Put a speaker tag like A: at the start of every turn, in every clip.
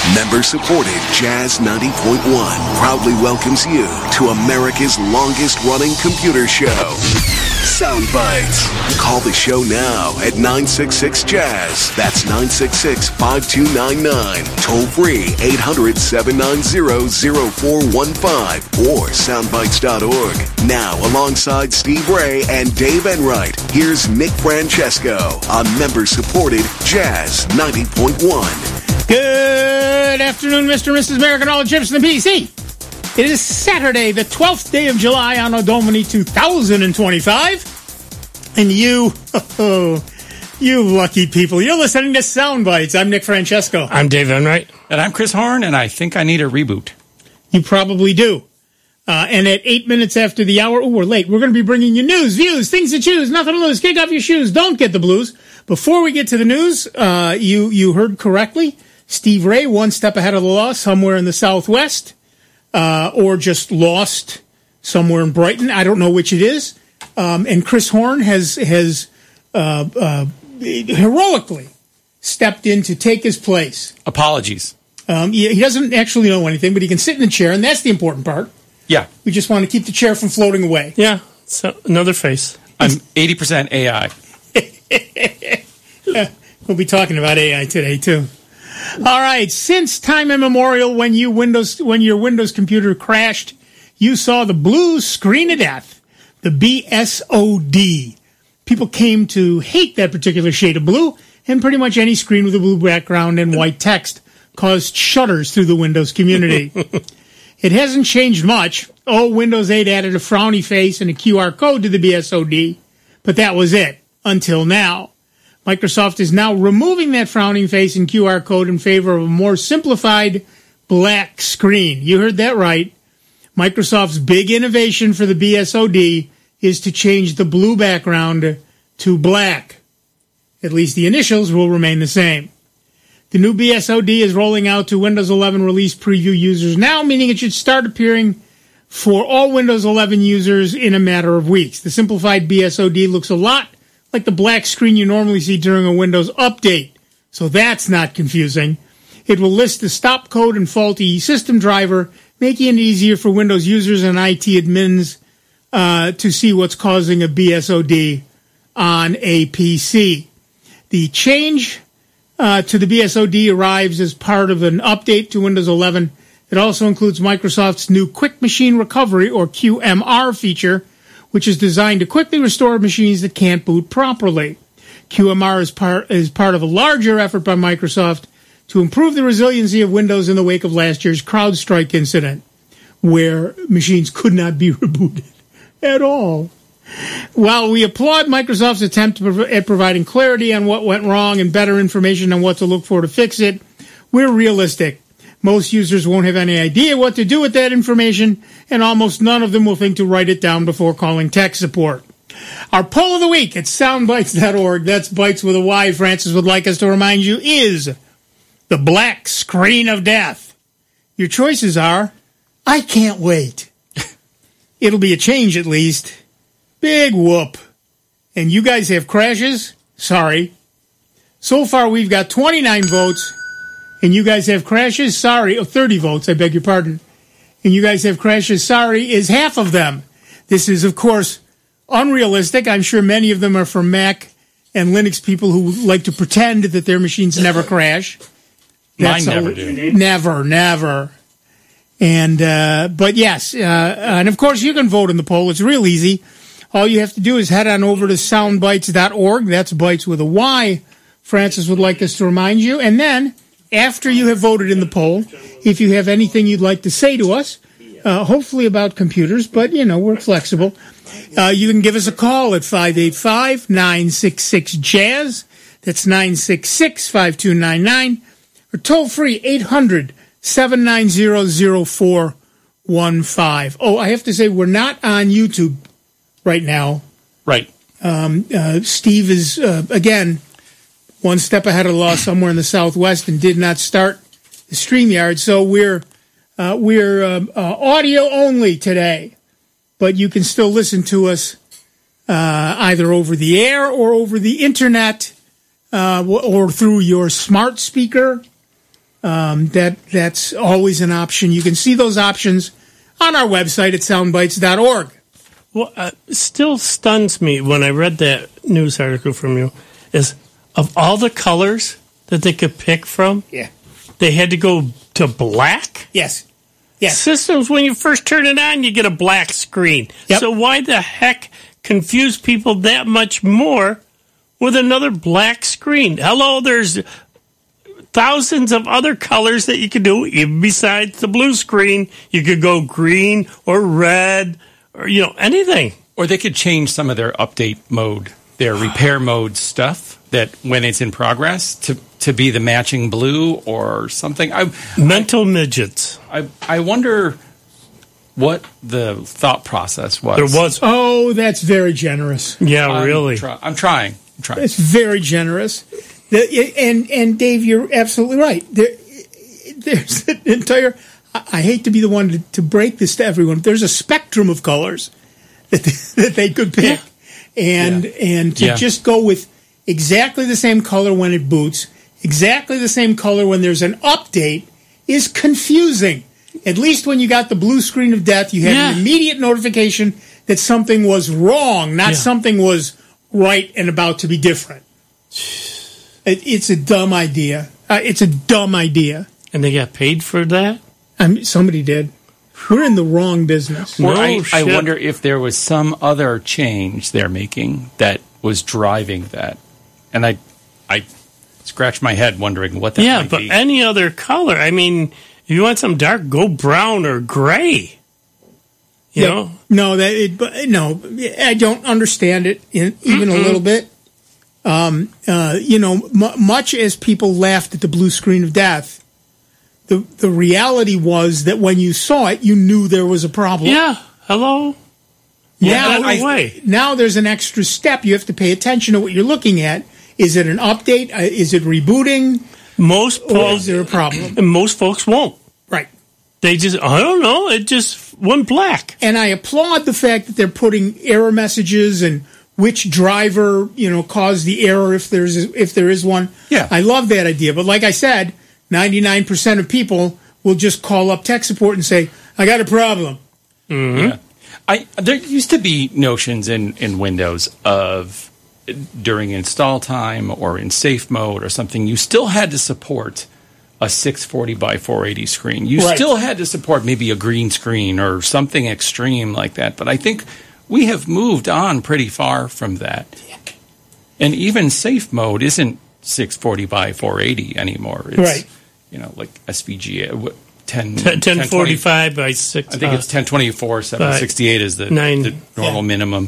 A: Member-supported Jazz 90.1 proudly welcomes you to America's longest-running computer show, Sound Bites. Call the show now at 966-JAZZ. That's 966-5299. Toll free 800-790-0415 or soundbites.org. Now, alongside Steve Ray and Dave Enright, here's Nick Francesco on member-supported Jazz 90.1.
B: Good afternoon, Mr. and Mrs. American, all the chips in the PC. It is Saturday, the 12th day of July, Anno Domini 2025. And you lucky people, you're listening to Sound Bites. I'm Nick Francesco.
C: I'm Dave Enright.
D: And I'm Chris Horn, and I think I need a reboot.
B: You probably do. And at 8 minutes after the hour, we're late, we're going to be bringing you news, views, things to choose, nothing to lose, kick off your shoes, don't get the blues. Before we get to the news, you heard correctly. Steve Ray, one step ahead of the law, somewhere in the Southwest, or just lost somewhere in Brighton. I don't know which it is. And Chris Horn has heroically stepped in to take his place.
D: Apologies.
B: He doesn't actually know anything, but he can sit in the chair, and that's the important part.
D: Yeah.
B: We just want to keep the chair from floating away.
C: Yeah, so another face.
D: I'm 80% AI.
B: We'll be talking about AI today, too. All right, since time immemorial, when your Windows computer crashed, you saw the blue screen of death, the BSOD. People came to hate that particular shade of blue, and pretty much any screen with a blue background and white text caused shudders through the Windows community. It hasn't changed much. Windows 8 added a frowny face and a QR code to the BSOD, but that was it, until now. Microsoft is now removing that frowning face and QR code in favor of a more simplified black screen. You heard that right. Microsoft's big innovation for the BSOD is to change the blue background to black. At least the initials will remain the same. The new BSOD is rolling out to Windows 11 release preview users now, meaning it should start appearing for all Windows 11 users in a matter of weeks. The simplified BSOD looks a lot like the black screen you normally see during a Windows update. So that's not confusing. It will list the stop code and faulty system driver, making it easier for Windows users and IT admins to see what's causing a BSOD on a PC. The change to the BSOD arrives as part of an update to Windows 11 that also includes Microsoft's new Quick Machine Recovery, or QMR, feature, which is designed to quickly restore machines that can't boot properly. QMR is part of a larger effort by Microsoft to improve the resiliency of Windows in the wake of last year's CrowdStrike incident, where machines could not be rebooted at all. While we applaud Microsoft's attempt at providing clarity on what went wrong and better information on what to look for to fix it, we're realistic. Most users won't have any idea what to do with that information, and almost none of them will think to write it down before calling tech support. Our poll of the week at soundbites.org, that's bites with a Y, Francis would like us to remind you, is the black screen of death. Your choices are, I can't wait. It'll be a change at least. Big whoop. And you guys have crashes? Sorry. So far we've got 29 votes. And you guys have crashes? Sorry. 30 votes, I beg your pardon. And you guys have crashes? Sorry is half of them. This is, of course, unrealistic. I'm sure many of them are from Mac and Linux people who like to pretend that their machines never crash.
D: Mine never do.
B: Never. And, but yes, and of course you can vote in the poll. It's real easy. All you have to do is head on over to soundbites.org. That's bites with a Y. Francis would like us to remind you. And then, after you have voted in the poll, if you have anything you'd like to say to us, hopefully about computers, but, we're flexible, you can give us a call at 585-966-JAZZ. That's 966-5299. Or toll free, 800-790-0415. Oh, I have to say, we're not on YouTube right now.
D: Right.
B: Steve is, again, one step ahead of the law somewhere in the Southwest and did not start the StreamYard. So we're audio only today, but you can still listen to us either over the air or over the internet or through your smart speaker That's always an option. You can see those options on our website at soundbites.org.
C: What still stuns me when I read that news article from you is of all the colors that they could pick from,
B: Yeah.
C: they had to go to black?
B: Yes. Yes.
C: Systems, when you first turn it on, you get a black screen.
B: Yep.
C: So why the heck confuse people that much more with another black screen? Hello, there's thousands of other colors that you can do, even besides the blue screen. You could go green or red or, anything.
D: Or they could change some of their update mode, their repair mode stuff, that when it's in progress to be the matching blue or something.
C: Mental midgets.
D: I wonder what the thought process was.
C: There was.
B: Oh, that's very generous.
C: Yeah, really.
D: I'm trying.
B: It's very generous. And Dave, you're absolutely right. There's an entire... I hate to be the one to break this to everyone. There's a spectrum of colors that they could pick. Yeah. And to just go with exactly the same color when it boots, exactly the same color when there's an update is confusing. At least when you got the blue screen of death, you had an immediate notification that something was wrong, not something was right and about to be different. It's a dumb idea. It's a dumb idea.
C: And they got paid for that?
B: Somebody did. We're in the wrong business.
D: Or I wonder if there was some other change they're making that was driving that. And I scratch my head wondering what that might be.
C: Yeah, but any other color. I mean, if you want some dark, go brown or gray. You know?
B: No, I don't understand it even a little bit. Much as people laughed at the blue screen of death, the reality was that when you saw it, you knew there was a problem.
C: Yeah. Hello?
B: Now there's an extra step. You have to pay attention to what you're looking at. Is it an update? Is it rebooting? Or is there a problem?
C: And most folks won't.
B: Right.
C: They just, I don't know, it just went black.
B: And I applaud the fact that they're putting error messages and which driver, caused the error if there is one.
D: Yeah.
B: I love that idea. But like I said, 99% of people will just call up tech support and say, I got a problem.
C: Mm-hmm.
D: Yeah. There used to be notions in Windows of during install time or in safe mode or something, you still had to support a 640 by 480 screen. You still had to support maybe a green screen or something extreme like that. But I think we have moved on pretty far from that. And even safe mode isn't 640 by 480 anymore. It's, like SVGA,
C: 1045 by 6.
D: I think it's 1024, 768 is the normal minimum.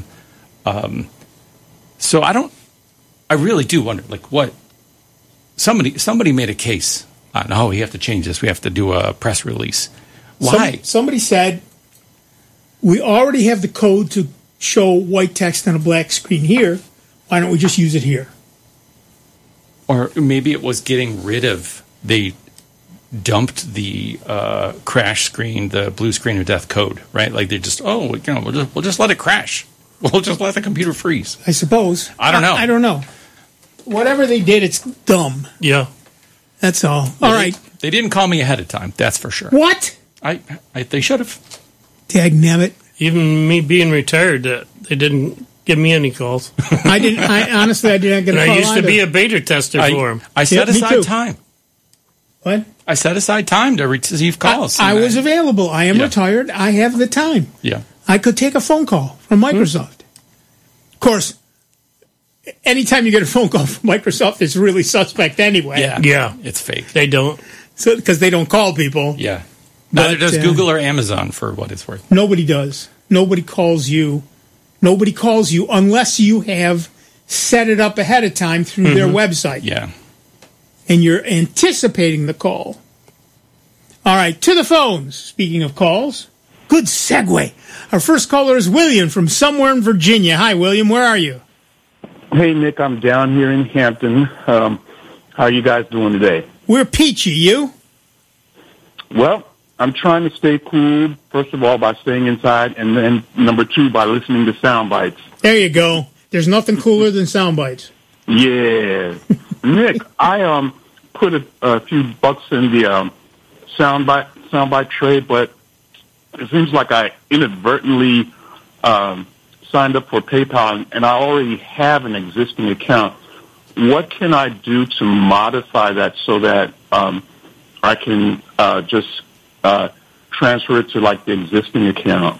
D: So I really do wonder, what, somebody made a case on, we have to change this. We have to do a press release. Why?
B: Somebody said, we already have the code to show white text on a black screen here. Why don't we just use it here?
D: Or maybe it was getting rid of, they dumped the crash screen, the blue screen of death code, right? Like they just, we'll just let it crash. We'll just let the computer freeze.
B: I suppose.
D: I don't know.
B: I don't know. Whatever they did, it's dumb.
C: Yeah.
B: That's all. All right.
D: They didn't call me ahead of time, that's for sure.
B: What?
D: They should have.
B: Dagnabbit.
C: Even me being retired, they didn't give me any calls.
B: I honestly, I didn't get a call.
C: I used to be a beta tester for them.
D: I set aside time.
B: What?
D: I set aside time to receive calls.
B: I was available. I am retired. I have the time.
D: Yeah.
B: I could take a phone call from Microsoft. Of course, anytime you get a phone call from Microsoft, it's really suspect anyway.
C: Yeah.
D: It's fake.
C: They don't.
B: So because they don't call people.
D: Yeah. Neither does Google or Amazon, for what it's worth.
B: Nobody does. Nobody calls you. Nobody calls you unless you have set it up ahead of time through their website.
D: Yeah.
B: And you're anticipating the call. All right, to the phones. Speaking of calls, good segue. Our first caller is William from somewhere in Virginia. Hi, William. Where are you?
E: Hey, Nick. I'm down here in Hampton. How are you guys doing today?
B: We're peachy. You?
E: Well, I'm trying to stay cool, first of all, by staying inside, and then, number two, by listening to sound bites.
B: There you go. There's nothing cooler than sound bites.
E: Yeah. Nick, I put a few bucks in the soundbite tray, but it seems like I inadvertently signed up for PayPal, and I already have an existing account. What can I do to modify that so that I can just transfer it to like the existing account?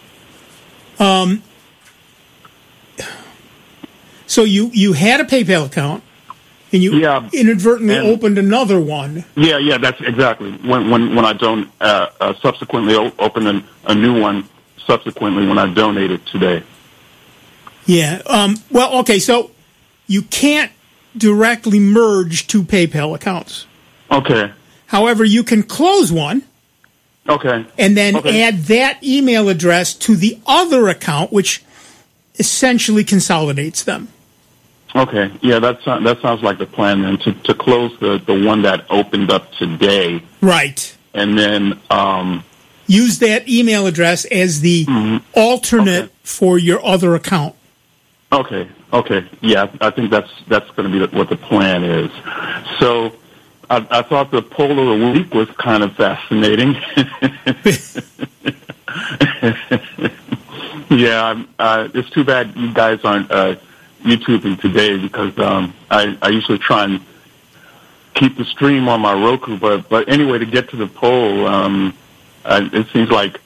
B: So you had a PayPal account, and you inadvertently opened another one.
E: Yeah, that's exactly. When I don't subsequently open a new one subsequently when I donated today.
B: Yeah. Well, okay, so you can't directly merge two PayPal accounts.
E: Okay.
B: However, you can close one.
E: Okay.
B: And then add that email address to the other account, which essentially consolidates them.
E: Okay. Yeah, that sounds like the plan then, to close the one that opened up today.
B: Right.
E: And then
B: use that email address as the alternate for your other account.
E: Okay. Yeah, I think that's going to be what the plan is. So I thought the poll of the week was kind of fascinating. Yeah, it's too bad you guys aren't YouTubing today, because I usually try and keep the stream on my Roku. But anyway, to get to the poll, it seems like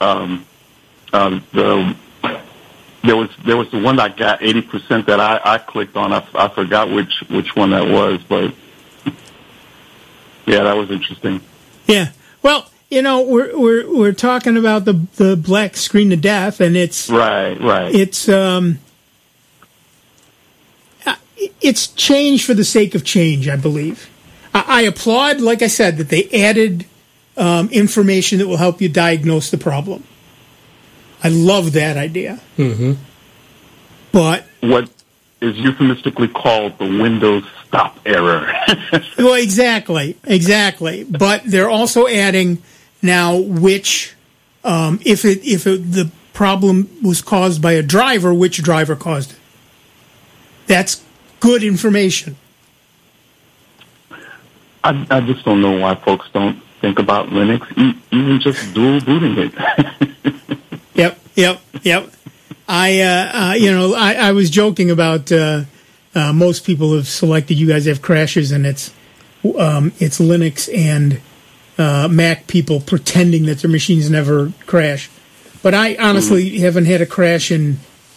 E: there was the one that got 80% that I clicked on. I forgot which one that was, but yeah, that was interesting.
B: Yeah. Well, we're talking about the black screen of death, and it's
E: right.
B: It's change for the sake of change, I believe. I applaud, like I said, that they added information that will help you diagnose the problem. I love that idea.
C: Mm-hmm.
B: But
E: what is euphemistically called the Windows stop error.
B: Well, exactly. But they're also adding now which, if the problem was caused by a driver, which driver caused it. That's good information.
E: I just don't know why folks don't think about Linux, even just dual booting it.
B: Yep. I was joking about most people have selected. You guys have crashes, and it's Linux and Mac people pretending that their machines never crash. But I honestly haven't had a crash in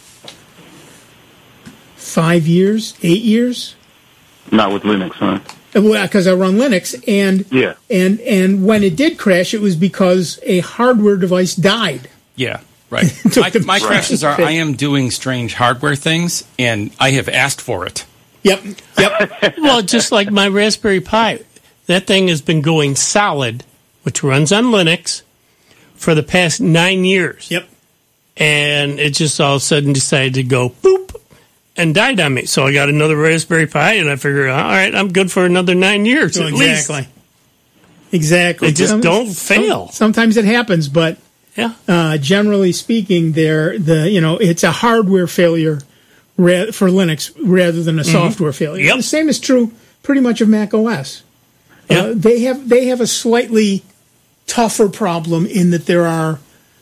B: 5 years, 8 years.
E: Not with Linux, huh?
B: Well, because I run Linux, and when it did crash, it was because a hardware device died.
D: Yeah, right. My crashes are I am doing strange hardware things, and I have asked for it.
B: Yep.
C: Well, just like my Raspberry Pi, that thing has been going solid, which runs on Linux, for the past 9 years.
B: Yep.
C: And it just all of a sudden decided to go boop and died on me. So I got another Raspberry Pi, and I figured, all right, I'm good for another 9 years at least.
B: Exactly.
C: They just don't fail.
B: Sometimes it happens, but generally speaking, it's a hardware failure for Linux rather than a software failure.
C: Yep.
B: The same is true pretty much of Mac OS.
C: Yep.
B: They have a slightly tougher problem in that there are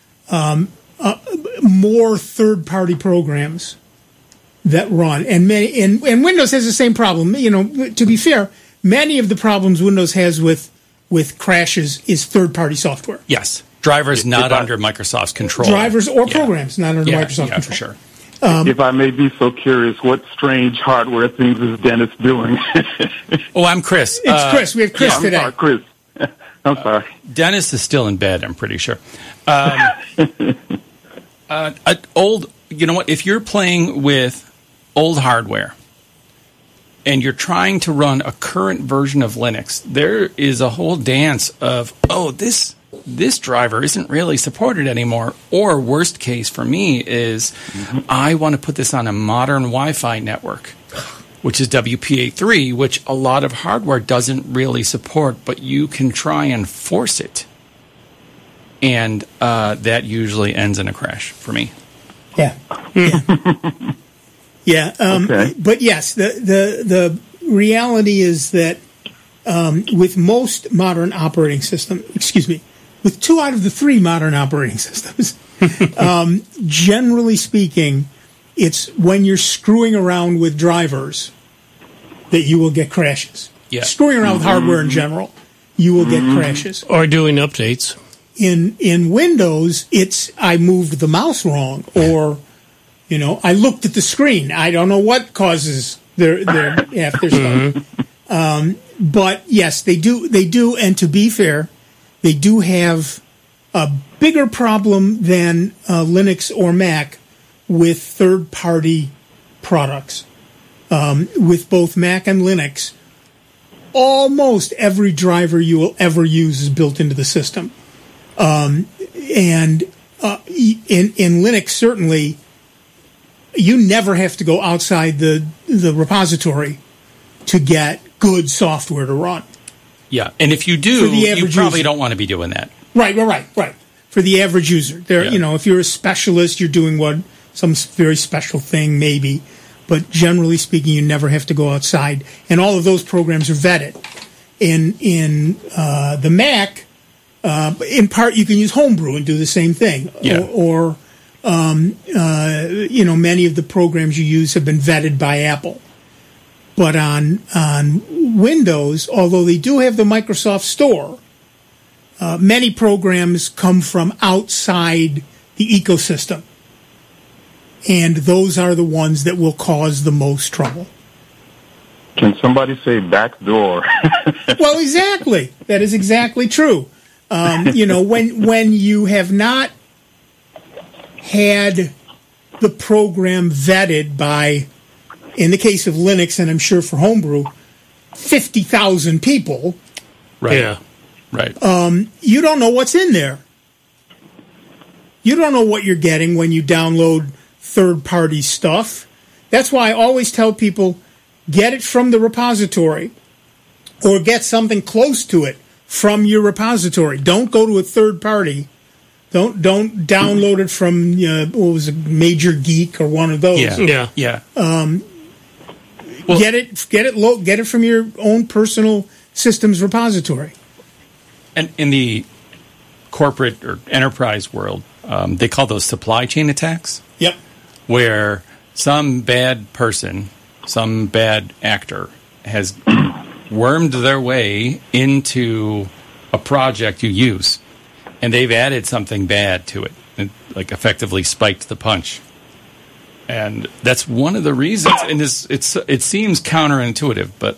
B: more third-party programs that run, and Windows has the same problem. To be fair, many of the problems Windows has with crashes is third-party software.
D: Yes, drivers not under Microsoft's control.
B: Drivers or programs not under Microsoft control.
D: For sure.
E: If I may be so curious, what strange hardware things is Dennis doing?
D: Oh, I'm Chris.
B: It's Chris. We have Chris today.
E: I'm sorry, Chris. I'm sorry.
D: Dennis is still in bed, I'm pretty sure. You know what? If you're playing with old hardware and you're trying to run a current version of Linux, there is a whole dance of, this driver isn't really supported anymore. Or worst case for me is I want to put this on a modern Wi-Fi network, which is WPA3, which a lot of hardware doesn't really support, but you can try and force it. And that usually ends in a crash for me.
B: Yeah. Okay. But yes, the reality is that with most modern operating systems, with 2 out of the 3 modern operating systems, generally speaking, it's when you're screwing around with drivers that you will get crashes.
D: Yeah.
B: Screwing around with hardware in general, you will get crashes.
C: Or doing updates.
B: In Windows, it's I moved the mouse wrong, or I looked at the screen. I don't know what causes their half their stuff. But yes, they do, and to be fair, they do have a bigger problem than Linux or Mac with third-party products. With both Mac and Linux, almost every driver you will ever use is built into the system. And in Linux, certainly, you never have to go outside the repository to get good software to run.
D: Yeah, and if you do, you probably don't want to be doing that.
B: Right. For the average user, if you're a specialist, you're doing some very special thing, maybe. But generally speaking, you never have to go outside, and all of those programs are vetted. In the Mac, in part, you can use Homebrew and do the same thing.
D: Yeah.
B: Or many of the programs you use have been vetted by Apple. But on Windows, although they do have the Microsoft Store, many programs come from outside the ecosystem. And those are the ones that will cause the most trouble.
E: Can somebody say backdoor?
B: Well, exactly. That is exactly true. When you have not had the program vetted by, in the case of Linux, and I'm sure for Homebrew, 50,000 people.
D: Right.
C: Yeah.
D: Right.
B: You don't know what's in there. You don't know what you're getting when you download third-party stuff. That's why I always tell people, get it from the repository or get something close to it from your repository. Don't go to a third party. Don't download it from what was it, Major Geek or one of those.
C: Yeah.
B: Get it from your own personal systems repository.
D: And in the corporate or enterprise world, they call those supply chain attacks.
B: Yep.
D: Where some bad person, some bad actor has wormed their way into a project you use, and they've added something bad to it, and like effectively spiked the punch. And that's one of the reasons, and it seems counterintuitive, but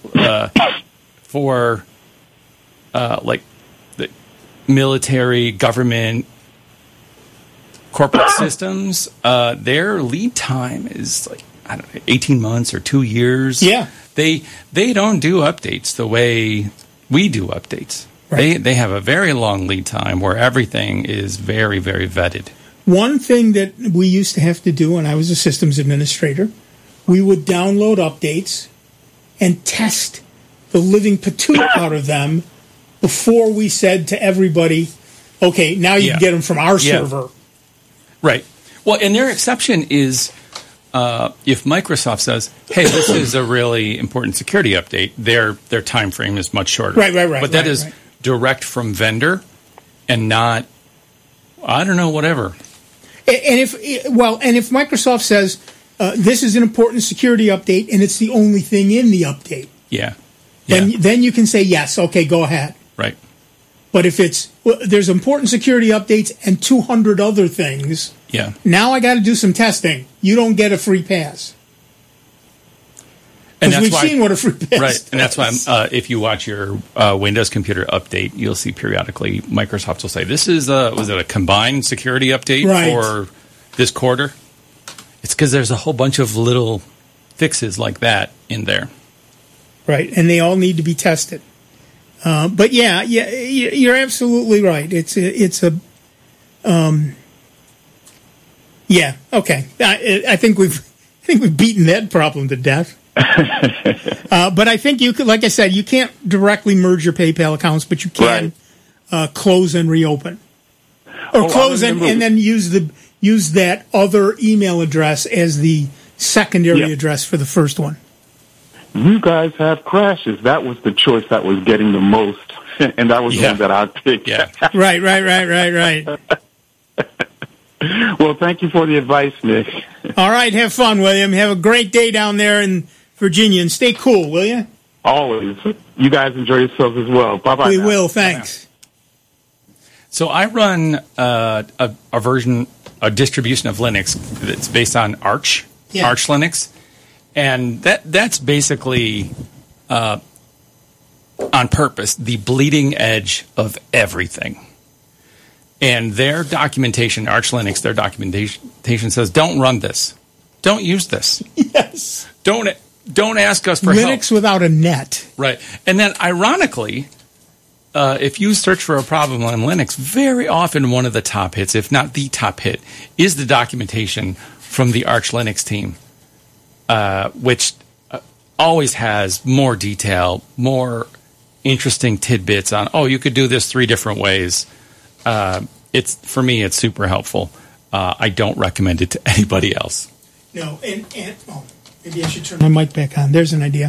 D: for like the military, government, corporate systems, their lead time is like, 18 months or 2 years.
B: Yeah.
D: They don't do updates the way we do updates. Right. They have a very long lead time where everything is very, very vetted.
B: One thing that we used to have to do when I was a systems administrator, we would download updates and test the living patoot out of them before we said to everybody, okay, now you can get them from our server.
D: Right. Well, and their exception is if Microsoft says, hey, this is a really important security update, their time frame is much shorter.
B: Right.
D: But that is direct from vendor and not, I don't know, whatever.
B: And if Microsoft says this is an important security update and it's the only thing in the update, then you can say yes, okay, go ahead.
D: Right.
B: But if there's important security updates and 200 other things, now I got to do some testing. You don't get a free pass. Because we've seen what a free pass
D: is. And that's why if you watch your Windows computer update, you'll see periodically Microsoft will say, this is was it a combined security update for this quarter? It's because there's a whole bunch of little fixes like that in there.
B: Right, and they all need to be tested. But you're absolutely right. Okay. I think we've beaten that problem to death. But I think you could, like I said, you can't directly merge your PayPal accounts, but you can close and reopen, or close and then use that other email address as the secondary address for the first one.
E: you guys have crashes. That was the choice that was getting the most, and that was the one that I picked.
D: Yeah.
B: Right.
E: Well, thank you for the advice, Nick.
B: All right, have fun, William. Have a great day down there in Virginia, and stay cool, will you?
E: Always. You guys enjoy yourselves as well. Bye-bye.
B: We
E: now.
B: will, thanks.
D: So I run a distribution of Linux that's based on Arch Linux, and that's basically on purpose the bleeding edge of everything. And their documentation, Arch Linux, their documentation says, don't run this. Don't use this.
B: Yes.
D: Don't ask us for help.
B: Linux without a net.
D: Right. And then, ironically, if you search for a problem on Linux, very often one of the top hits, if not the top hit, is the documentation from the Arch Linux team, which always has more detail, more interesting tidbits on, you could do this 3 different ways. For me, it's super helpful. I don't recommend it to anybody else.
B: No, and maybe I should turn my mic back on. There's an idea.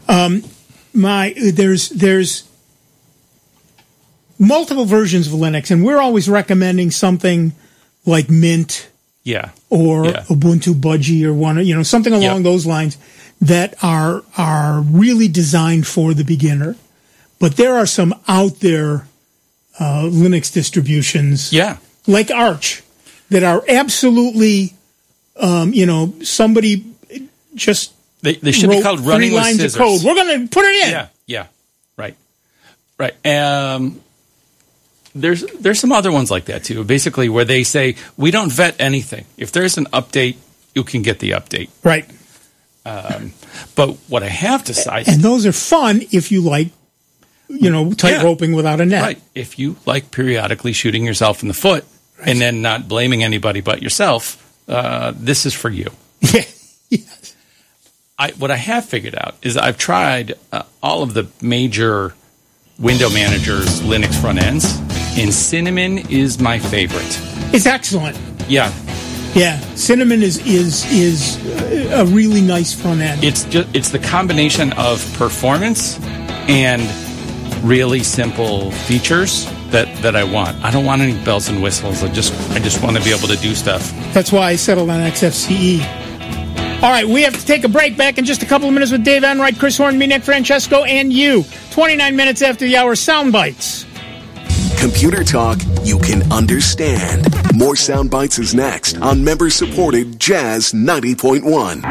B: There's multiple versions of Linux, and we're always recommending something like Mint, or Ubuntu Budgie, or something along those lines that are really designed for the beginner. But there are some out there Linux distributions, like Arch, that are absolutely, somebody just
D: they should be called running
B: 3
D: with
B: lines
D: scissors.
B: of code. We're going to put it in.
D: Yeah, right. There's some other ones like that too. Basically, where they say we don't vet anything. If there's an update, you can get the update.
B: Right.
D: But what I have decided,
B: and those are fun if you like, tight roping without a net.
D: Right. If you like periodically shooting yourself in the foot and then not blaming anybody but yourself, this is for you.
B: Yes.
D: What I have figured out is I've tried all of the major window managers' Linux front ends, and Cinnamon is my favorite.
B: It's excellent.
D: Yeah.
B: Yeah, Cinnamon is a really nice front end.
D: It's the combination of performance and really simple features that I want. I don't want any bells and whistles. I just want to be able to do stuff.
B: That's why I settled on XFCE. All right, we have to take a break. Back in just a couple of minutes with Dave Enright, Chris Horn, me, Nick Francesco, and you. 29 minutes after the hour, Sound Bites.
A: Computer talk you can understand. More Sound Bites is next on member-supported Jazz 90.1.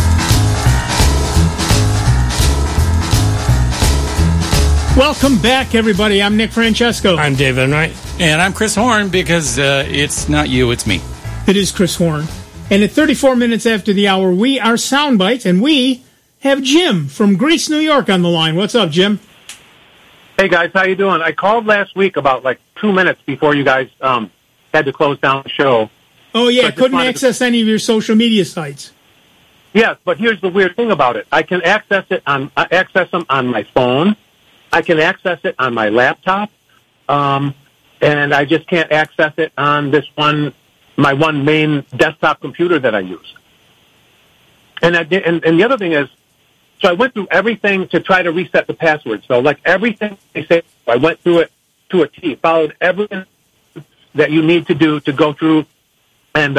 B: Welcome back, everybody. I'm Nick Francesco.
C: I'm Dave Enright.
D: And I'm Chris Horn, because it's not you, it's me.
B: It is Chris Horn. And at 34 minutes after the hour, we are Sound Bites, and we have Jim from Greece, New York on the line. What's up, Jim?
F: Hey, guys. How you doing? I called last week about 2 minutes before you guys had to close down the show.
B: Oh, yeah, couldn't access any of your social media sites.
F: Yes, but here's the weird thing about it. I can access them on my phone. I can access it on my laptop, and I just can't access it on my one main desktop computer that I use. And the other thing is, so I went through everything to try to reset the password. So everything they say, I went through it to a T, followed everything that you need to do to go through and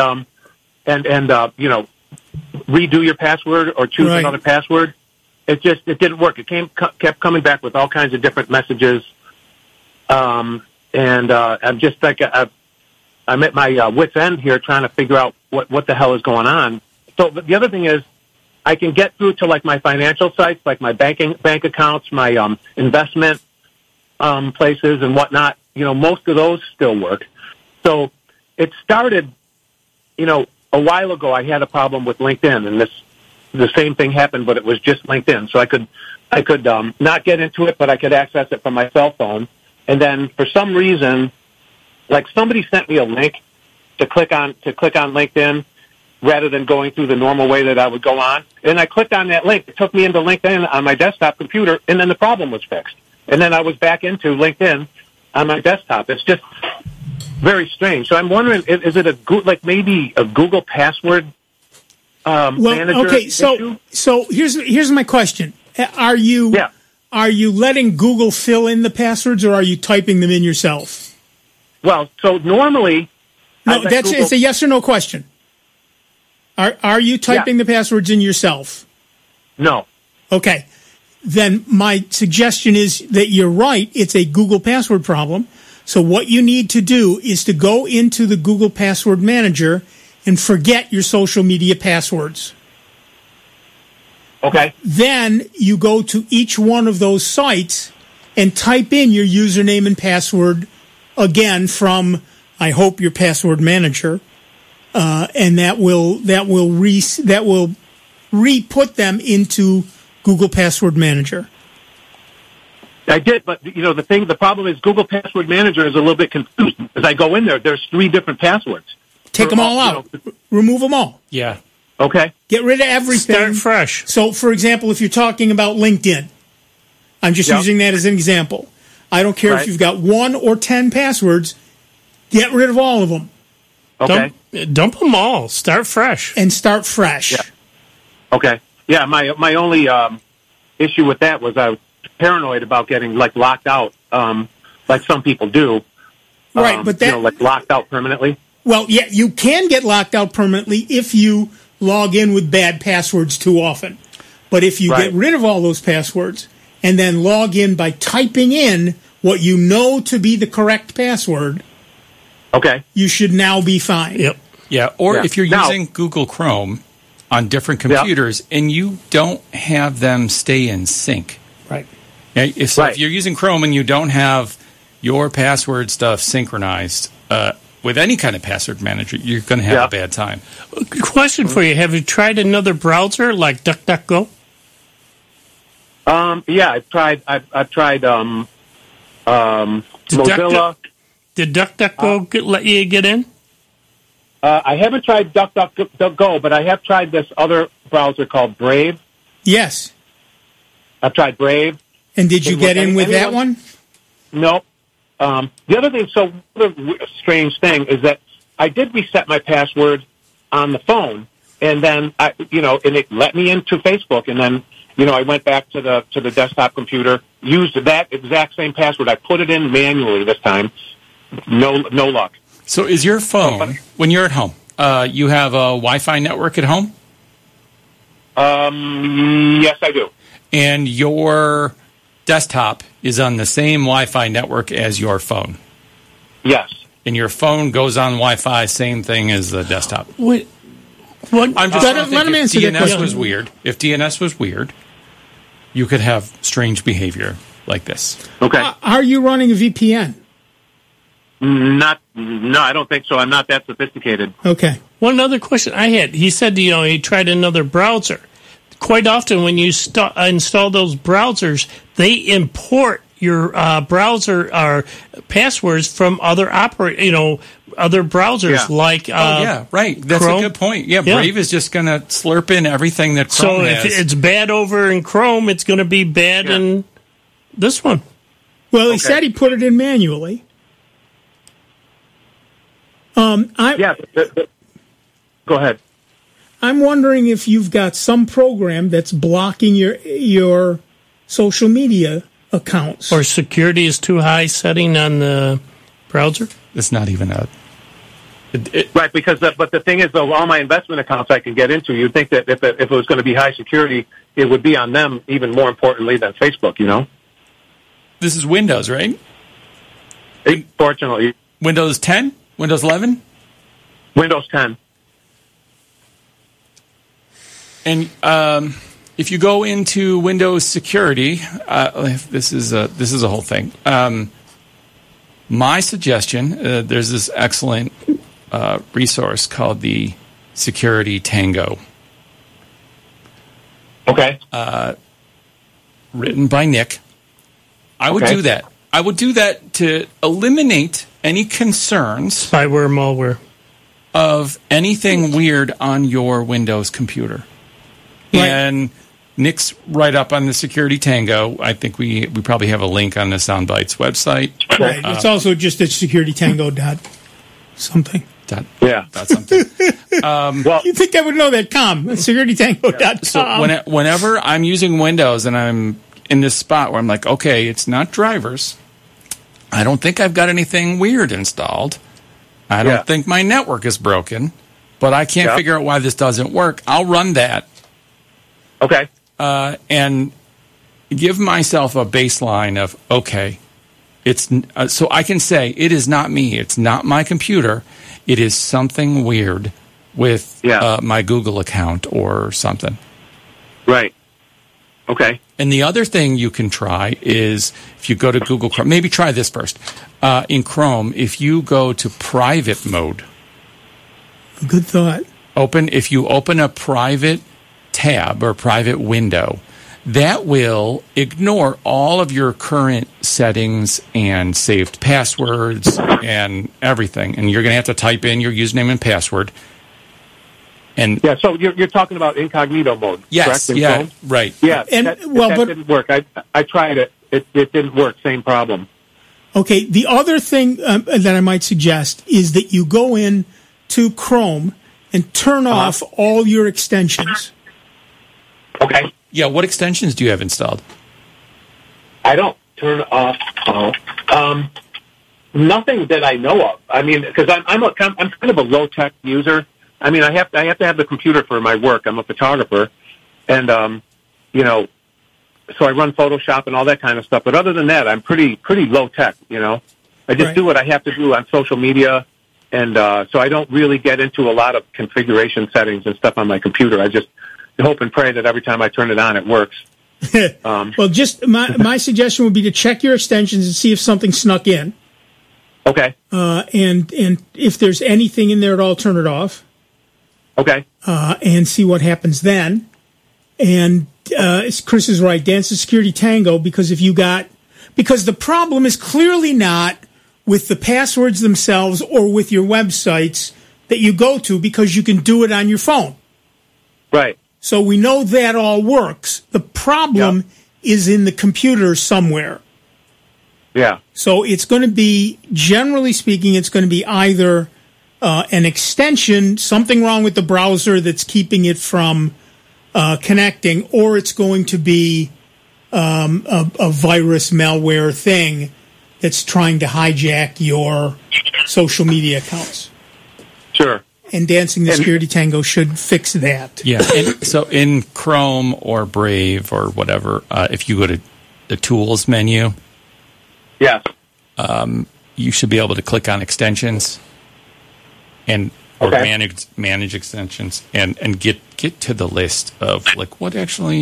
F: redo your password or choose another password. It didn't work. It kept coming back with all kinds of different messages. I'm just I'm at my wit's end here trying to figure out what the hell is going on. So the other thing is, I can get through to my financial sites, like my bank accounts, my investment places and whatnot. Most of those still work. So it started, a while ago. I had a problem with LinkedIn, and the same thing happened, but it was just LinkedIn. So I could not get into it, but I could access it from my cell phone. And then for some reason, somebody sent me a link to click on LinkedIn rather than going through the normal way that I would go on. And I clicked on that link. It took me into LinkedIn on my desktop computer, and then the problem was fixed. And then I was back into LinkedIn on my desktop. It's just very strange. So I'm wondering, is it maybe a Google password manager
B: okay,
F: issue?
B: so here's my question. Are you
F: Yeah.
B: are you letting Google fill in the passwords, or are you typing them in yourself?
F: Well, so normally, I
B: No,
F: let
B: that's
F: Google-
B: it's a yes or no question. Are you typing the passwords in yourself?
F: no.
B: Okay. Then my suggestion is that you're right. It's a Google password problem. So what you need to do is to go into the Google Password Manager and forget your social media passwords.
F: Okay.
B: Then you go to each one of those sites and type in your username and password again from, I hope, your password manager, and that will re-put them into Google Password Manager.
F: I did, but the problem is Google Password Manager is a little bit confused. As I go in there, there's 3 different passwords.
B: Take them all out. Remove them all.
D: Yeah.
F: Okay.
B: Get rid of everything.
C: Start fresh.
B: So, for example, if you're talking about LinkedIn, I'm just
F: Yep.
B: using that as an example. I don't care if
F: Right.
B: you've got 1 or 10 passwords. Get rid of all of them
F: Okay.
C: Dump them all. Start fresh.
B: and start fresh.
F: Yeah. Okay. Yeah, my only issue with that was I was paranoid about getting locked out, like some people do.
B: Right, but that
F: locked out permanently.
B: well, yeah, you can get locked out permanently if you log in with bad passwords too often. But if you
F: Right.
B: get rid of all those passwords and then log in by typing in what you know to be the correct password,
F: Okay.
B: you should now be fine.
C: Yep.
D: Yeah, or
F: Yeah.
D: if you're
F: Now-
D: using Google Chrome on different computers and you don't have them stay in sync.
B: Right.
D: Okay? If
F: Right.
D: you're using Chrome and you don't have your password stuff synchronized with any kind of password manager, you're going to have
F: Yeah.
D: a bad time.
C: Question for you. Have you tried another browser like DuckDuckGo?
F: Yeah, I've tried Mozilla.
C: Did DuckDuckGo let you get in?
F: I haven't tried DuckDuckGo, but I have tried this other browser called Brave.
B: Yes.
F: I've tried Brave.
B: And did you
F: Did
B: get in with that
F: anyone-
B: one?
F: Nope. The other thing, so the strange thing is that I did reset my password on the phone, and then and it let me into Facebook, and then I went back to the desktop computer, used that exact same password. I put it in manually this time. No luck.
D: So is your phone, when you're at home, you have a Wi-Fi network at home?
F: Yes, I do.
D: And your desktop is on the same Wi-Fi network as your phone?
F: Yes.
D: And your phone goes on Wi-Fi, same thing as the desktop?
C: Wait, what?
D: I'm just
B: Let
D: trying to
B: him
D: think if
B: answer that
D: DNS
B: question.
D: was weird. If DNS was weird, you could have strange behavior like this.
F: Okay.
B: Are you running a VPN?
F: No, I don't think so. I'm not that sophisticated.
B: Okay.
C: One other question I had. He said, he tried another browser. Quite often when you install those browsers, they import your browser or passwords from other other browsers
F: Yeah.
C: like
D: yeah, right. That's
C: Chrome.
D: a good point. Yeah,
C: Yeah.
D: Brave is just going to slurp in everything that Chrome
C: so
D: has.
C: if it's bad over in Chrome, it's going to be bad
F: Yeah.
C: in this one.
B: Well, he said he put it in manually.
F: Yeah. Go ahead.
B: I'm wondering if you've got some program that's blocking your social media accounts.
C: Or security is too high setting on the browser.
D: It's not even a...
F: Right, because but the thing is, though, all my investment accounts I can get into, you'd think that if it was going to be high security, it would be on them even more importantly than Facebook,
D: This is Windows, right?
F: Fortunately,
D: Windows 10? Windows 11?
F: Windows 10.
D: And if you go into Windows security, this is a whole thing. My suggestion: there's this excellent resource called the Security Tango,
F: Okay.
D: written by Nick. I would
F: Okay.
D: do that. I would do that to eliminate any concerns
C: Spyware, malware.
D: of anything weird on your Windows computer.
B: Right.
D: And Nick's right up on the Security Tango. I think we probably have a link on the Soundbites website.
B: Right. It's also just at securitytango dot something.
D: That's something.
F: Well,
B: You think I would know that? SecurityTango.com.
D: So whenever I'm using Windows and I'm in this spot where I'm like, okay, it's not drivers. I don't think I've got anything weird installed. I don't think my network is broken, but I can't figure out why this doesn't work. I'll run that.
F: Okay.
D: And give myself a baseline of, okay, it's so I can say it is not me. It's not my computer. It is something weird with my Google account or something.
F: Right. Okay.
D: And the other thing you can try is if you go to Google Chrome, maybe try this first. In Chrome, if you go to private mode.
B: Good thought.
D: If you open a private tab or private window, that will ignore all of your current settings and saved passwords and everything. And you're going to have to type in your username and password. And
F: so you're talking about incognito mode,
D: yes,
F: correct?
D: Yeah, right.
F: Yeah,
B: And
F: that didn't work. I tried it. It didn't work. Same problem.
B: Okay, the other thing that I might suggest is that you go in to Chrome and turn off all your extensions.
F: Okay.
D: Yeah, what extensions do you have installed?
F: I don't turn off nothing that I know of. I mean, because I'm kind of a low tech user. I mean, I have to have the computer for my work. I'm a photographer, and so I run Photoshop and all that kind of stuff. But other than that, I'm pretty low tech. I just do what I have to do on social media, and so I don't really get into a lot of configuration settings and stuff on my computer. I just hope and pray that every time I turn it on, it works.
B: Well, just my suggestion would be to check your extensions and see if something snuck in.
F: Okay.
B: And if there's anything in there at all, turn it off.
F: Okay.
B: And see what happens then. And Chris is right. Dance the Security Tango, because because the problem is clearly not with the passwords themselves or with your websites that you go to, because you can do it on your phone.
F: Right.
B: So we know that all works. The problem is in the computer somewhere.
F: Yeah.
B: So it's going to be, generally speaking, it's going to be either an extension, something wrong with the browser that's keeping it from connecting, or it's going to be a virus malware thing that's trying to hijack your social media accounts.
F: Sure.
B: And Dancing the Security Tango should fix that.
D: Yeah. And so in Chrome or Brave or whatever, if you go to the Tools menu,
F: yes,
D: you should be able to click on extensions or manage extensions and get to the list of like what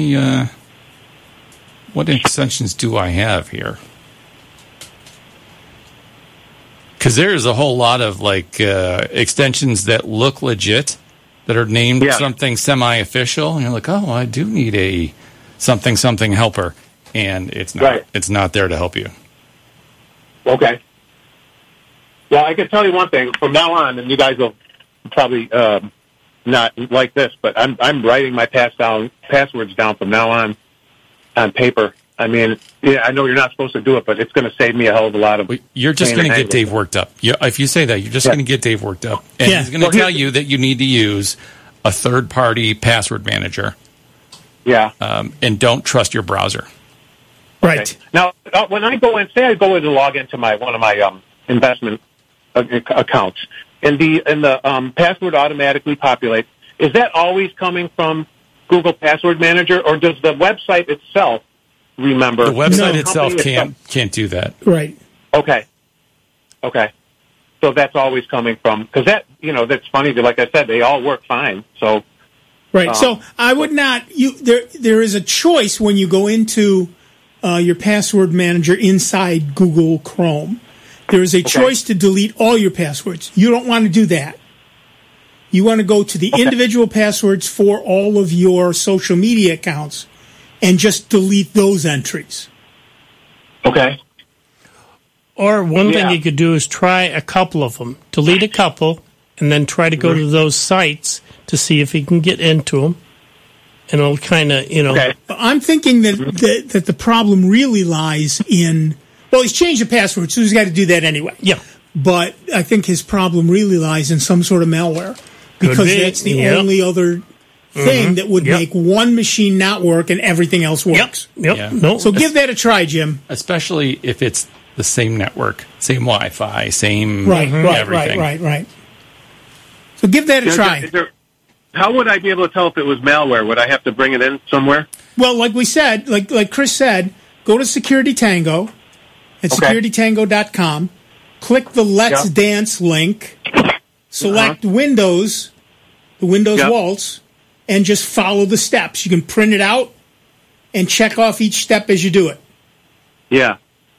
D: extensions do I have here? Because there's a whole lot of like extensions that look legit that are named something semi-official, and you're like, oh, I do need a something helper, and it's not.
F: Right.
D: It's not there to help you.
F: Okay. Well, I can tell you one thing. From now on, and you guys will probably not like this, but I'm writing my passwords down from now on paper. I mean, I know you're not supposed to do it, but it's going to save me a hell of a lot of.
D: You're just going to get Dave worked up. If you say that, you're just going to get Dave worked up, and he's going to tell you that you need to use a third-party password manager.
F: Yeah.
D: And don't trust your browser.
B: Right.
F: Okay. Now, when I go in, say I go in to log into one of my investment accounts, and the password automatically populates. Is that always coming from Google Password Manager, or does the website itself remember?
D: The website itself can't do that.
B: Right.
F: Okay. So that's always coming from, because that's funny. Like I said, they all work fine. So.
B: Right. So I would not. There is a choice when you go into your password manager inside Google Chrome. There is a choice to delete all your passwords. You don't want to do that. You want to go to the individual passwords for all of your social media accounts and just delete those entries.
F: Okay.
C: Or one thing you could do is try a couple of them. Delete a couple, and then try to go to those sites to see if you can get into them. And it'll kind of,
F: Okay.
B: I'm thinking that the problem really lies in... Well, he's changed the password, so he's got to do that anyway.
C: Yeah.
B: but I think his problem really lies in some sort of malware, because that's the only other thing that would make one machine not work and everything else works.
C: Yep.
D: Yeah.
C: No.
B: So give that a try, Jim.
D: Especially if it's the same network, same Wi-Fi, same
B: Right. So give that a try.
F: How would I be able to tell if it was malware? Would I have to bring it in somewhere?
B: Well, like we said, like Chris said, go to Security Tango at securitytango.com, click the Let's Dance link, select Windows, the Windows Waltz, and just follow the steps. You can print it out and check off each step as you do it.
F: Yeah.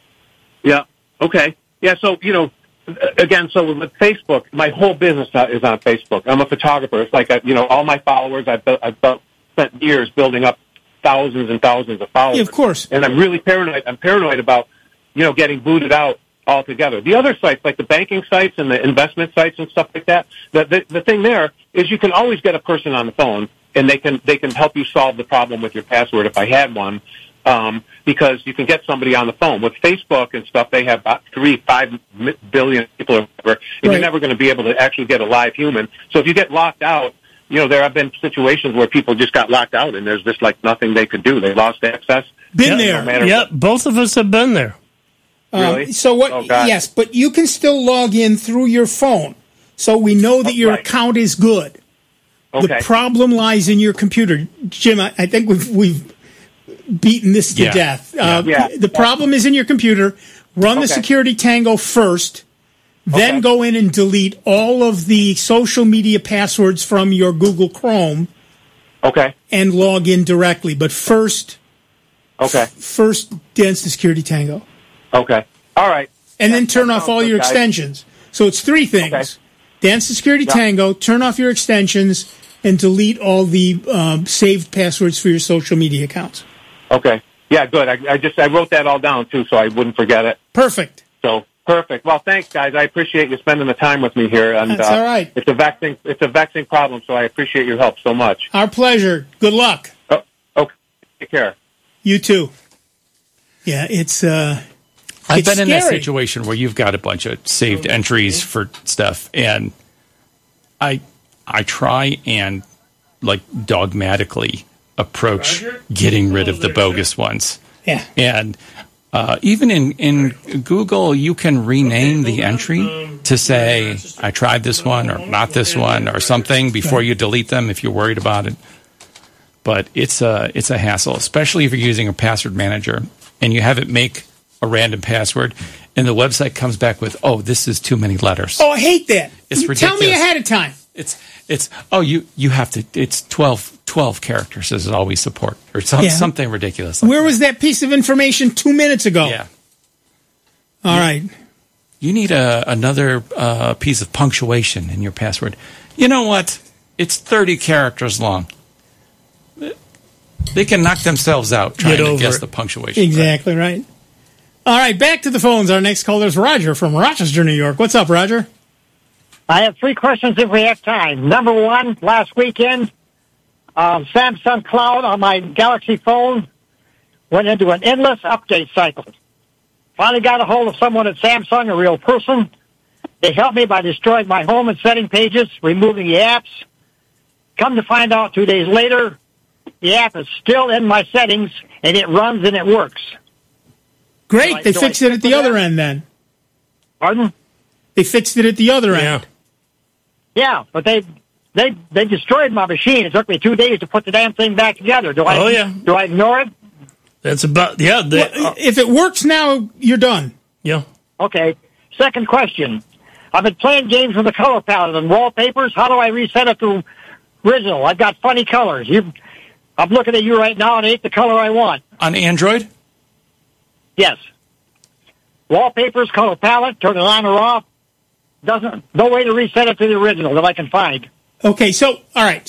F: Okay. Yeah. So again, so with Facebook, my whole business is on Facebook. I'm a photographer. It's like all my followers. I've spent years building up thousands and thousands of followers.
B: Yeah, of course.
F: And I'm really paranoid. I'm paranoid about getting booted out altogether. The other sites, like the banking sites and the investment sites and stuff like that, the thing there is you can always get a person on the phone, and they can help you solve the problem with your password if I had one, because you can get somebody on the phone. With Facebook and stuff, they have about 5 billion people or whatever, and you're never going to be able to actually get a live human. So if you get locked out, there have been situations where people just got locked out, and there's just like nothing they could do. They lost access.
B: Been there.
C: No both of us have been there.
F: Really?
B: So what? Oh, yes, but you can still log in through your phone, so we know that your account is good.
F: Okay.
B: The problem lies in your computer, Jim. I think we've beaten this to death. The problem is in your computer. Run the Security Tango first, then go in and delete all of the social media passwords from your Google Chrome.
F: Okay.
B: And log in directly, but first dance the Security Tango.
F: Okay. All right.
B: And then turn off all your extensions. So it's 3 things. Okay. Dance the Security Tango, turn off your extensions, and delete all the saved passwords for your social media accounts.
F: Okay. Yeah, good. I wrote that all down, too, so I wouldn't forget it.
B: Perfect.
F: So, perfect. Well, thanks, guys. I appreciate you spending the time with me here. And,
B: that's all right.
F: It's a vexing problem, so I appreciate your help so much.
B: Our pleasure. Good luck.
F: Oh, okay. Take care.
B: You too. Yeah, it's
D: I've been
B: scary.
D: in that situation where you've got a bunch of saved entries for stuff, and I try and dogmatically approach getting rid of the bogus ones.
B: Yeah.
D: And even in Google, you can rename the entry to say, I tried this one or not this one or something before you delete them if you're worried about it. But it's a hassle, especially if you're using a password manager and you have it make a random password and the website comes back with, this is too many letters.
B: Oh, I hate that.
D: It's ridiculous.
B: Tell me ahead of time.
D: You have to, it's 12 characters is all we support or something ridiculous.
B: Where was that piece of information 2 minutes ago?
D: Yeah.
B: All right.
D: You need another piece of punctuation in your password. You know what? It's 30 characters long. They can knock themselves out trying to guess the punctuation.
B: Exactly right. All right, back to the phones. Our next caller is Roger from Rochester, New York. What's up, Roger?
G: I have 3 questions if we have time. Number 1, last weekend, Samsung Cloud on my Galaxy phone went into an endless update cycle. Finally got a hold of someone at Samsung, a real person. They helped me by destroying my home and setting pages, removing the apps. Come to find out 2 days later, the app is still in my settings, and it runs and it works.
B: Great. They fixed it at the other end then.
G: Pardon?
B: They fixed it at the other end.
G: Yeah, but they destroyed my machine. It took me 2 days to put the damn thing back together. Do I ignore it?
C: That's about,
B: if it works now, you're done.
C: Yeah.
G: Okay. Second question. I've been playing games with the color palette and wallpapers. How do I reset it to original? I've got funny colors. I'm looking at you right now, and it ain't the color I want.
D: On Android?
G: Yes. Wallpapers, color palette, turn it on or off. No way to reset it to the original that I can find.
B: Okay, all right.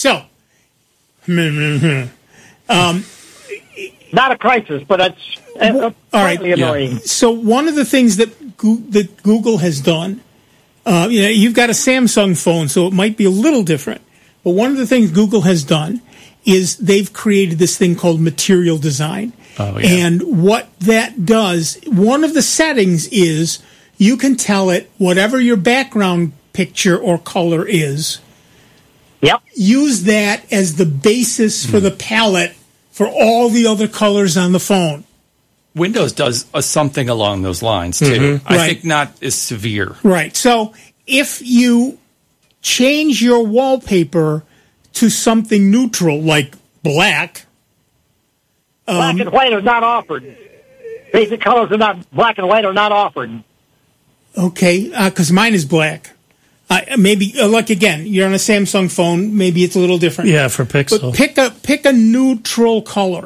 G: Not a crisis, but it's slightly annoying.
B: Yeah. So one of the things that Google has done, you've got a Samsung phone, so it might be a little different. But one of the things Google has done is they've created this thing called material design.
D: Oh, yeah.
B: And what that does, one of the settings is you can tell it whatever your background picture or color is.
G: Yep.
B: Use that as the basis for the palette for all the other colors on the phone.
D: Windows does something along those lines, too. I think not as severe.
B: Right. So if you change your wallpaper to something neutral, like black.
G: Black and white are not offered. Basic colors are not, black and white are not offered.
B: Okay, because mine is black. Maybe, like again, you're on a Samsung phone, maybe it's a little different.
C: Yeah, for Pixel.
B: But pick a neutral color.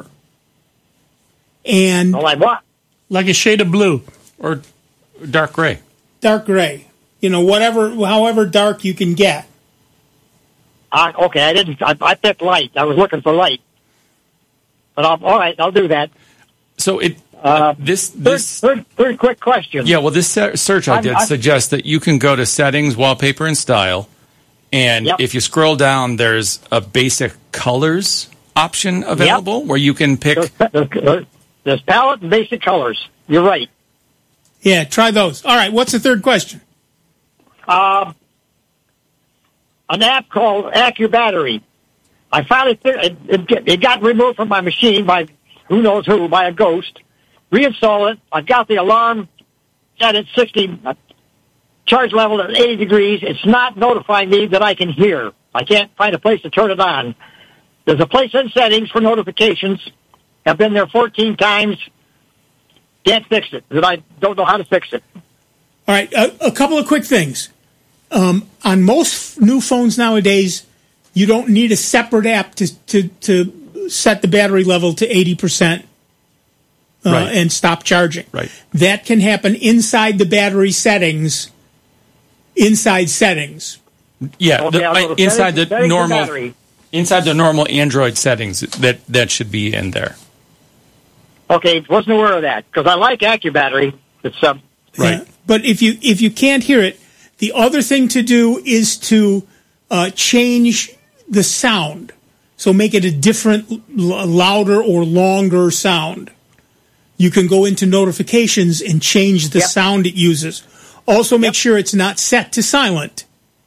B: And
G: like what?
C: Like a shade of blue.
D: Or dark gray.
B: Dark gray. However dark you can get.
G: Okay, I picked light. I was looking for light. But all right, I'll do that.
D: So
G: third quick question.
D: Yeah, well, this search I did suggests that you can go to Settings, Wallpaper, and Style, and if you scroll down, there's a basic colors option available where you can pick.
G: There's palette and basic colors. You're right.
B: Yeah, try those. All right, what's the third question?
G: An app called AccuBattery. I finally it got removed from my machine by who knows who, by a ghost. Reinstall it. I've got the alarm set at 60, charge level at 80 degrees. It's not notifying me that I can hear. I can't find a place to turn it on. There's a place in settings for notifications. I've been there 14 times. Can't fix it. I don't know how to fix it.
B: All right, a couple of quick things. On most new phones nowadays, you don't need a separate app to set the battery level to 80% and stop charging.
D: Right.
B: That can happen inside the battery settings. Inside settings.
D: Yeah,
G: Okay,
D: inside the
G: battery.
D: normal Android settings that should be in there.
G: Okay, wasn't aware of that because I like AccuBattery. It's
D: right.
B: Yeah. But if you can't hear it, the other thing to do is to change the sound. So make it a different, louder or longer sound. You can go into notifications and change the sound it uses. Also, make sure it's not set to silent.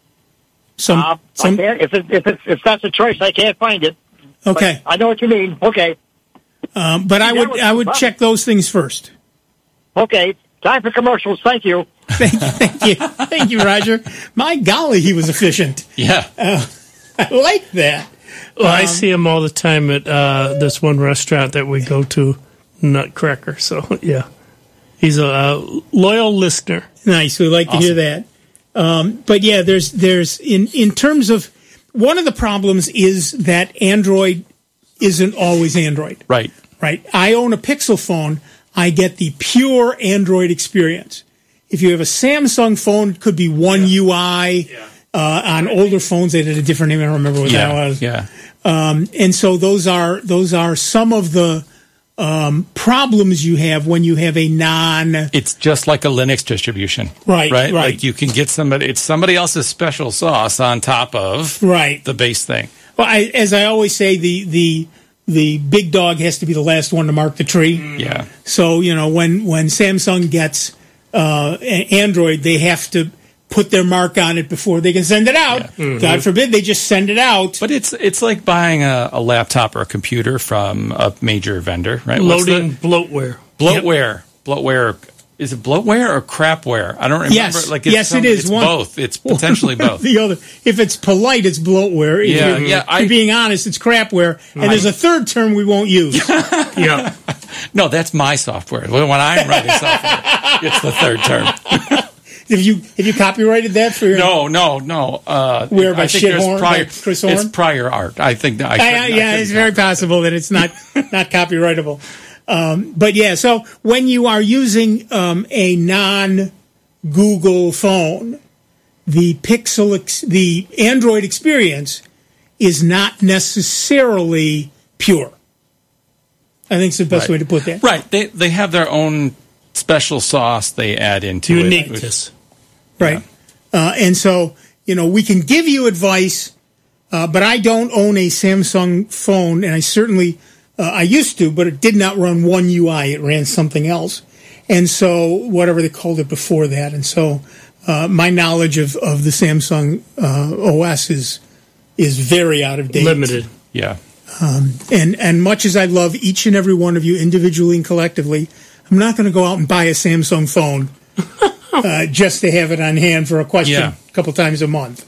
G: If that's a choice, I can't find it.
B: Okay,
G: but I know what you mean. Okay,
B: but I would check those things first.
G: Okay, time for commercials. Thank you.
B: Thank you, Roger. My golly, he was efficient.
D: Yeah,
B: I like that.
C: Well, I see him all the time at this one restaurant that we go to, Nutcracker. So, yeah. He's a loyal listener.
B: Nice. We like to hear that. But, yeah, there's in terms of one of the problems is that Android isn't always Android.
D: Right.
B: Right. I own a Pixel phone. I get the pure Android experience. If you have a Samsung phone, it could be One UI. Yeah. On older phones, they had a different name. I don't remember what that was.
D: Yeah.
B: And so those are some of the problems you have when you have a
D: It's just like a Linux distribution.
B: Right.
D: Like you can get somebody else's special sauce on top of the base thing.
B: Well, as I always say, the big dog has to be the last one to mark the tree.
D: Yeah.
B: So, when Samsung gets Android, they have to put their mark on it before they can send it out. Yeah. Mm-hmm. God forbid they just send it out.
D: But it's like buying a laptop or a computer from a major vendor, right?
C: Loading bloatware.
D: Bloatware. Is it bloatware or crapware? I don't remember.
B: Yes, it is.
D: It's both. It's potentially both.
B: The other. If it's polite, it's bloatware. If being honest, it's crapware. And there's a third term we won't use.
C: Yeah.
D: No, that's my software. When I'm writing software, it's the third term.
B: Have you copyrighted that for your...
D: No.
B: Where by Shithorn, by Chris Horn?
D: It's prior art. I think that
B: it's very possible that it's not copyrightable. But yeah, so when you are using a non-Google phone, the Android experience is not necessarily pure. I think it's the best way to put that.
D: Right. They have their own special sauce they add into
C: uniqueness.
B: Right. And so, we can give you advice, but I don't own a Samsung phone, and I certainly, I used to, but it did not run One UI. It ran something else. And so whatever they called it before that. And so my knowledge of the Samsung OS is very out of date.
C: Limited.
D: Yeah.
B: And much as I love each and every one of you individually and collectively, I'm not going to go out and buy a Samsung phone just to have it on hand for a question a couple times a month.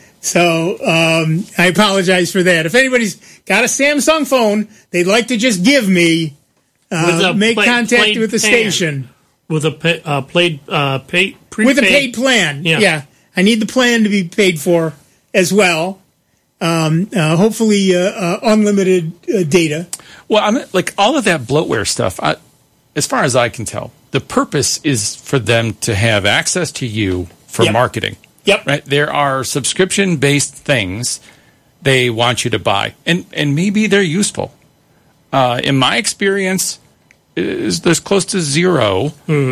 B: So I apologize for that. If anybody's got a Samsung phone they'd like to just give me, make contact with the station.
C: With a prepaid
B: with a paid plan. Yeah. I need the plan to be paid for as well. Hopefully unlimited data.
D: Well, like all of that bloatware stuff, as far as I can tell, the purpose is for them to have access to you for marketing.
B: Yep.
D: Right. There are subscription-based things they want you to buy, and maybe they're useful. In my experience, there's close to zero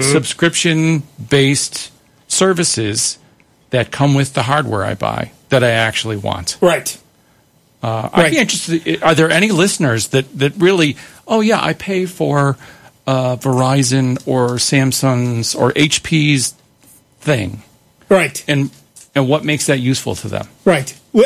D: subscription-based services that come with the hardware I buy that I actually want.
B: Right.
D: I'd be interested. Are there any listeners that really? Oh yeah, I pay for Verizon or Samsung's or HP's thing.
B: Right.
D: And what makes that useful to them?
B: Right. Well,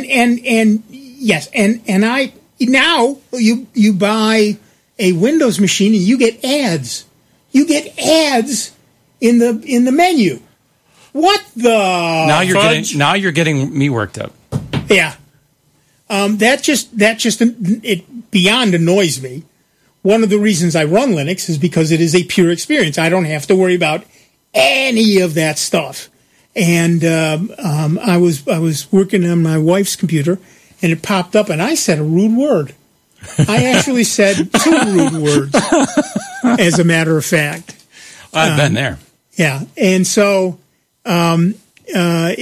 B: and yes, and I now you buy a Windows machine and you get ads. You get ads in the menu. What the
D: now you're getting me worked up.
B: Yeah. That just it beyond annoys me. One of the reasons I run Linux is because it is a pure experience. I don't have to worry about any of that stuff. And I was working on my wife's computer, and it popped up, and I said a rude word. I actually said 2 rude words, as a matter of fact.
D: I've been there.
B: Yeah, and so and I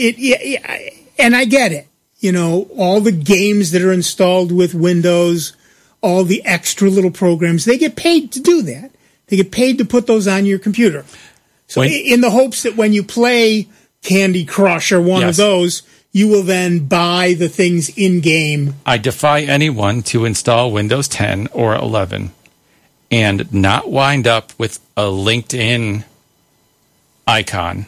B: get it. You know, all the games that are installed with Windows, all the extra little programs, they get paid to do that. They get paid to put those on your computer. So in the hopes that when you play Candy Crush or one of those, you will then buy the things in-game.
D: I defy anyone to install Windows 10 or 11 and not wind up with a LinkedIn icon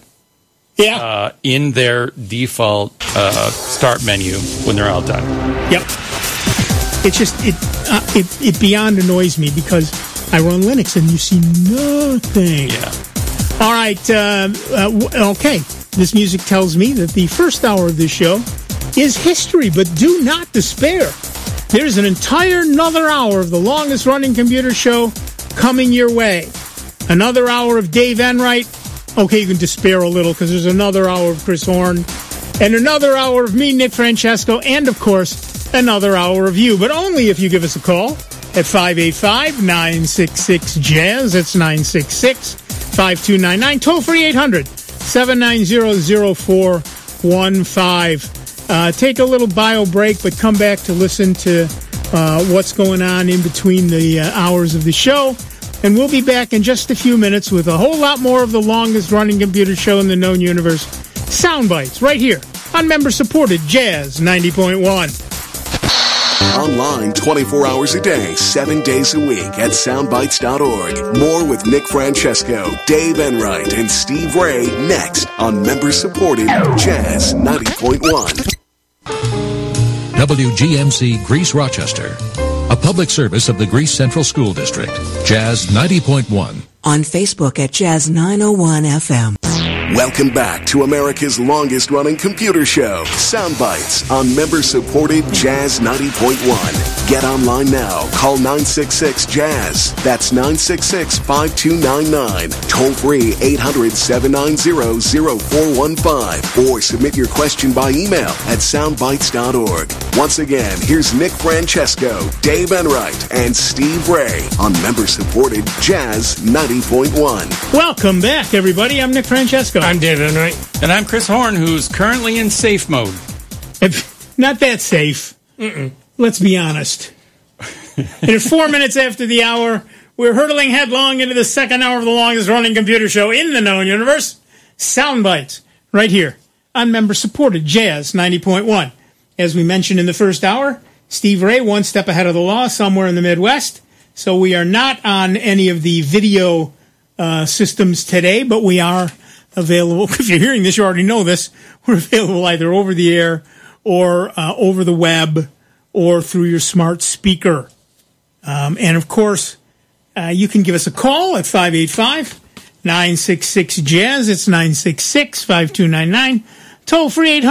D: in their default start menu when they're all done.
B: Yep. It's just, it beyond annoys me because I run Linux and you see nothing.
D: Yeah.
B: All right. Okay. This music tells me that the first hour of this show is history, but do not despair. There's an entire another hour of the longest running computer show coming your way. Another hour of Dave Enright. Okay, you can despair a little because there's another hour of Chris Horn and another hour of me, Nick Francesco, and, of course, another hour of you, but only if you give us a call at 585-966-JAZZ. That's 966-5299. Toll free 800-790-0415. Take a little bio break, but come back to listen to what's going on in between the hours of the show. And we'll be back in just a few minutes with a whole lot more of the longest running computer show in the known universe, Soundbites, right here on member-supported Jazz 90.1.
A: Online 24 hours a day, 7 days a week at soundbites.org. More with Nick Francesco, Dave Enright, and Steve Ray next on member-supported Jazz 90.1.
H: WGMC Greece Rochester, a public service of the Greece Central School District. Jazz 90.1.
I: On Facebook at Jazz 901 FM.
A: Welcome back to America's longest-running computer show, Soundbites, on member-supported Jazz 90.1. Get online now. Call 966-JAZZ. That's 966-5299. Toll-free 800-790-0415. Or submit your question by email at soundbites.org. Once again, here's Nick Francesco, Dave Enright, and Steve Ray on member-supported Jazz 90.1.
B: Welcome back, everybody. I'm Nick Francesco.
C: I'm Dave Enright.
D: And I'm Chris Horn, who's currently in safe mode.
B: Not that safe. Let's be honest. And at 4 minutes after the hour, we're hurtling headlong into the second hour of the longest-running computer show in the known universe, Soundbites, right here on member-supported Jazz 90.1. As we mentioned in the first hour, Steve Ray, one step ahead of the law somewhere in the Midwest, so we are not on any of the video systems today, but we are available. If you're hearing this, you already know this. We're available either over the air or over the web or through your smart speaker. And, of course, you can give us a call at 585-966-JAZZ. It's 966-5299. Toll free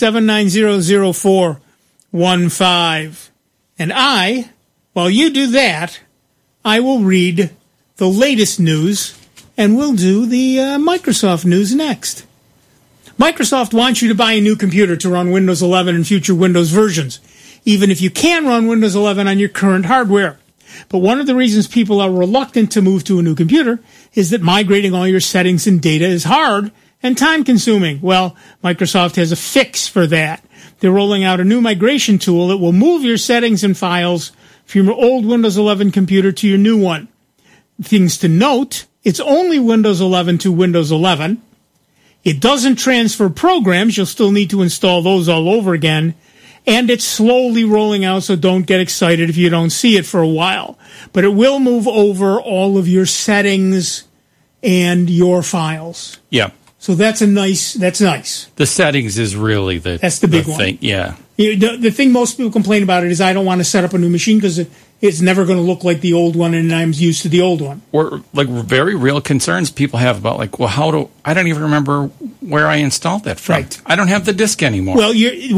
B: 800-790-0415. And while you do that, I will read the latest news, and we'll do the Microsoft news next. Microsoft wants you to buy a new computer to run Windows 11 and future Windows versions, even if you can run Windows 11 on your current hardware. But one of the reasons people are reluctant to move to a new computer is that migrating all your settings and data is hard and time-consuming. Well, Microsoft has a fix for that. They're rolling out a new migration tool that will move your settings and files from your old Windows 11 computer to your new one. Things to note, it's only Windows 11 to Windows 11. It doesn't transfer programs. You'll still need to install those all over again. And it's slowly rolling out, so don't get excited if you don't see it for a while. But it will move over all of your settings and your files.
D: Yeah.
B: So that's nice.
D: The settings is really
B: that's the big one.
D: Thing. Yeah.
B: The thing most people complain about it is I don't want to set up a new machine because it's never going to look like the old one, and I'm used to the old one.
D: Or like very real concerns people have about like, well, I don't even remember where I installed that from.
B: Right.
D: I don't have the disk anymore.
B: Well,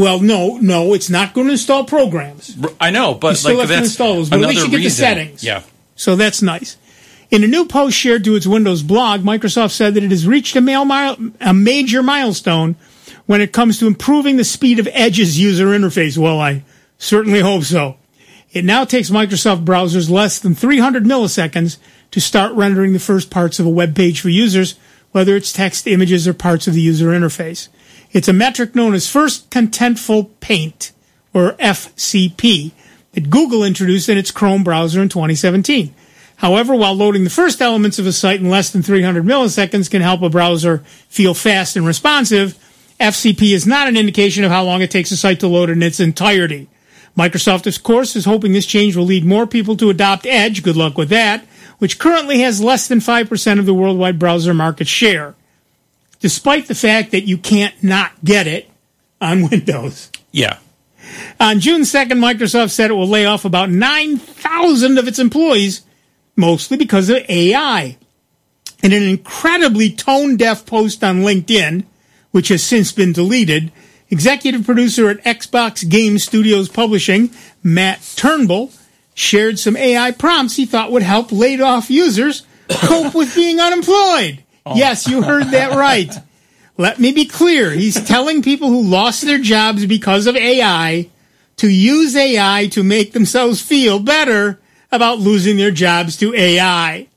B: no, it's not going to install programs.
D: I know, but
B: you still have to
D: that's
B: install those, but at least you get the settings.
D: Yeah.
B: So that's nice. In a new post shared to its Windows blog, Microsoft said that it has reached a major milestone when it comes to improving the speed of Edge's user interface. Well, I certainly hope so. It now takes Microsoft browsers less than 300 milliseconds to start rendering the first parts of a web page for users, whether it's text, images, or parts of the user interface. It's a metric known as First Contentful Paint, or FCP, that Google introduced in its Chrome browser in 2017. However, while loading the first elements of a site in less than 300 milliseconds can help a browser feel fast and responsive, FCP is not an indication of how long it takes a site to load in its entirety. Microsoft, of course, is hoping this change will lead more people to adopt Edge, good luck with that, which currently has less than 5% of the worldwide browser market share, despite the fact that you can't not get it on Windows.
D: Yeah.
B: On June 2nd, Microsoft said it will lay off about 9,000 of its employees, mostly because of AI. In an incredibly tone-deaf post on LinkedIn, which has since been deleted, executive producer at Xbox Game Studios Publishing, Matt Turnbull, shared some AI prompts he thought would help laid-off users cope with being unemployed. Oh. Yes, you heard that right. Let me be clear. He's telling people who lost their jobs because of AI to use AI to make themselves feel better about losing their jobs to AI.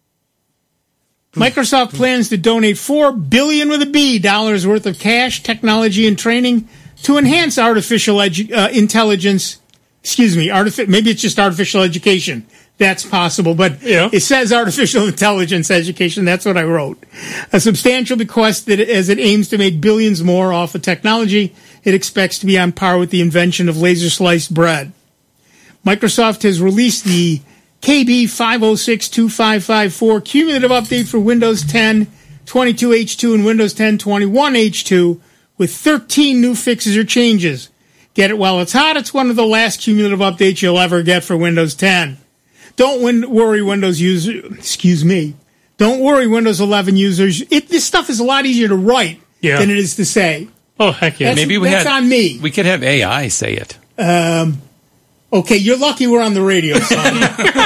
B: Microsoft plans to donate $4 billion worth of cash, technology, and training to enhance artificial intelligence. Excuse me, maybe it's just artificial education. That's possible, but It says artificial intelligence education. That's what I wrote. A substantial bequest that, as it aims to make billions more off of technology, it expects to be on par with the invention of laser-sliced bread. Microsoft has released the KB 5062554 cumulative update for Windows 10 22H2 and Windows 10 21H2 with 13 new fixes or changes. Get it while it's hot. It's one of the last cumulative updates you'll ever get for Windows 10. Don't worry, Windows users. Don't worry, Windows 11 users. This stuff is a lot easier to write than it is to say.
C: Oh, heck yeah.
B: That's on me.
D: We could have AI say it.
B: Okay, you're lucky we're on the radio, son.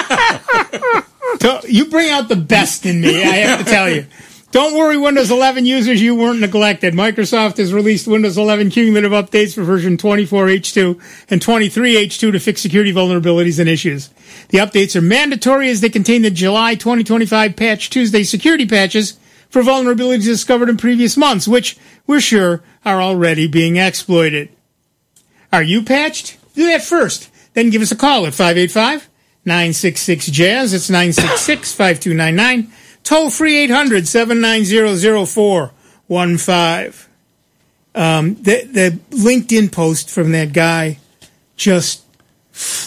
B: You bring out the best in me, I have to tell you. Don't worry, Windows 11 users, you weren't neglected. Microsoft has released Windows 11 cumulative updates for version 24H2 and 23H2 to fix security vulnerabilities and issues. The updates are mandatory as they contain the July 2025 Patch Tuesday security patches for vulnerabilities discovered in previous months, which we're sure are already being exploited. Are you patched? Do that first. Then give us a call at 585-966-JAZZ. It's 966-5299. Toll free 800-790-0415. The LinkedIn post from that guy just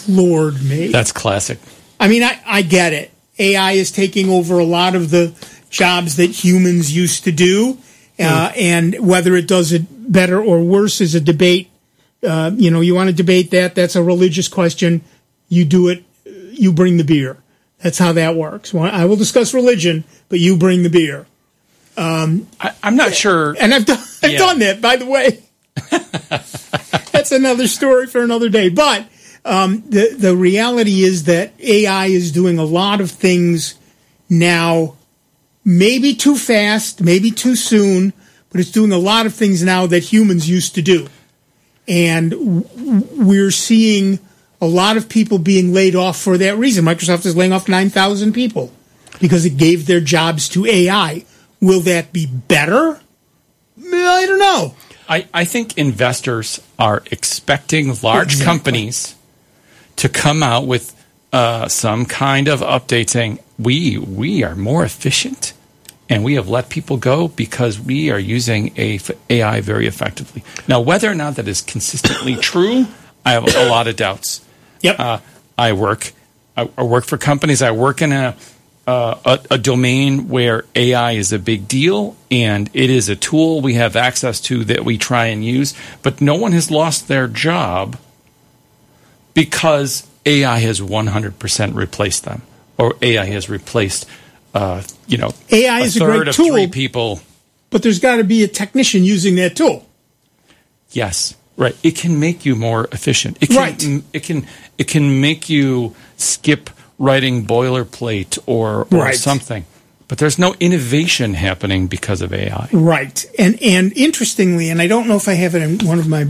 B: floored me.
D: That's classic.
B: I mean, I get it. AI is taking over a lot of the jobs that humans used to do, and whether it does it better or worse is a debate. You want to debate that? That's a religious question. You do it. You bring the beer. That's how that works. Well, I will discuss religion, but you bring the beer.
D: I'm not sure.
B: And I've done that, by the way. That's another story for another day. But the reality is that AI is doing a lot of things now, maybe too fast, maybe too soon, but it's doing a lot of things now that humans used to do. And we're seeing a lot of people being laid off for that reason. Microsoft is laying off 9,000 people because it gave their jobs to AI. Will that be better? I don't know.
D: I think investors are expecting large companies to come out with some kind of update saying, we are more efficient and we have let people go because we are using AI very effectively. Now, whether or not that is consistently true, I have a lot of doubts.
B: Yep.
D: I work for companies. I work in a domain where AI is a big deal, and it is a tool we have access to that we try and use. But no one has lost their job because AI has 100% replaced them, or AI has replaced, AI
B: is a great
D: of
B: tool,
D: 3 people.
B: But there's got to be a technician using that tool.
D: Yes, right. It can make you more efficient. It can, It can make you skip writing boilerplate or something. But there's no innovation happening because of AI.
B: Right. And interestingly, and I don't know if I have it in one of my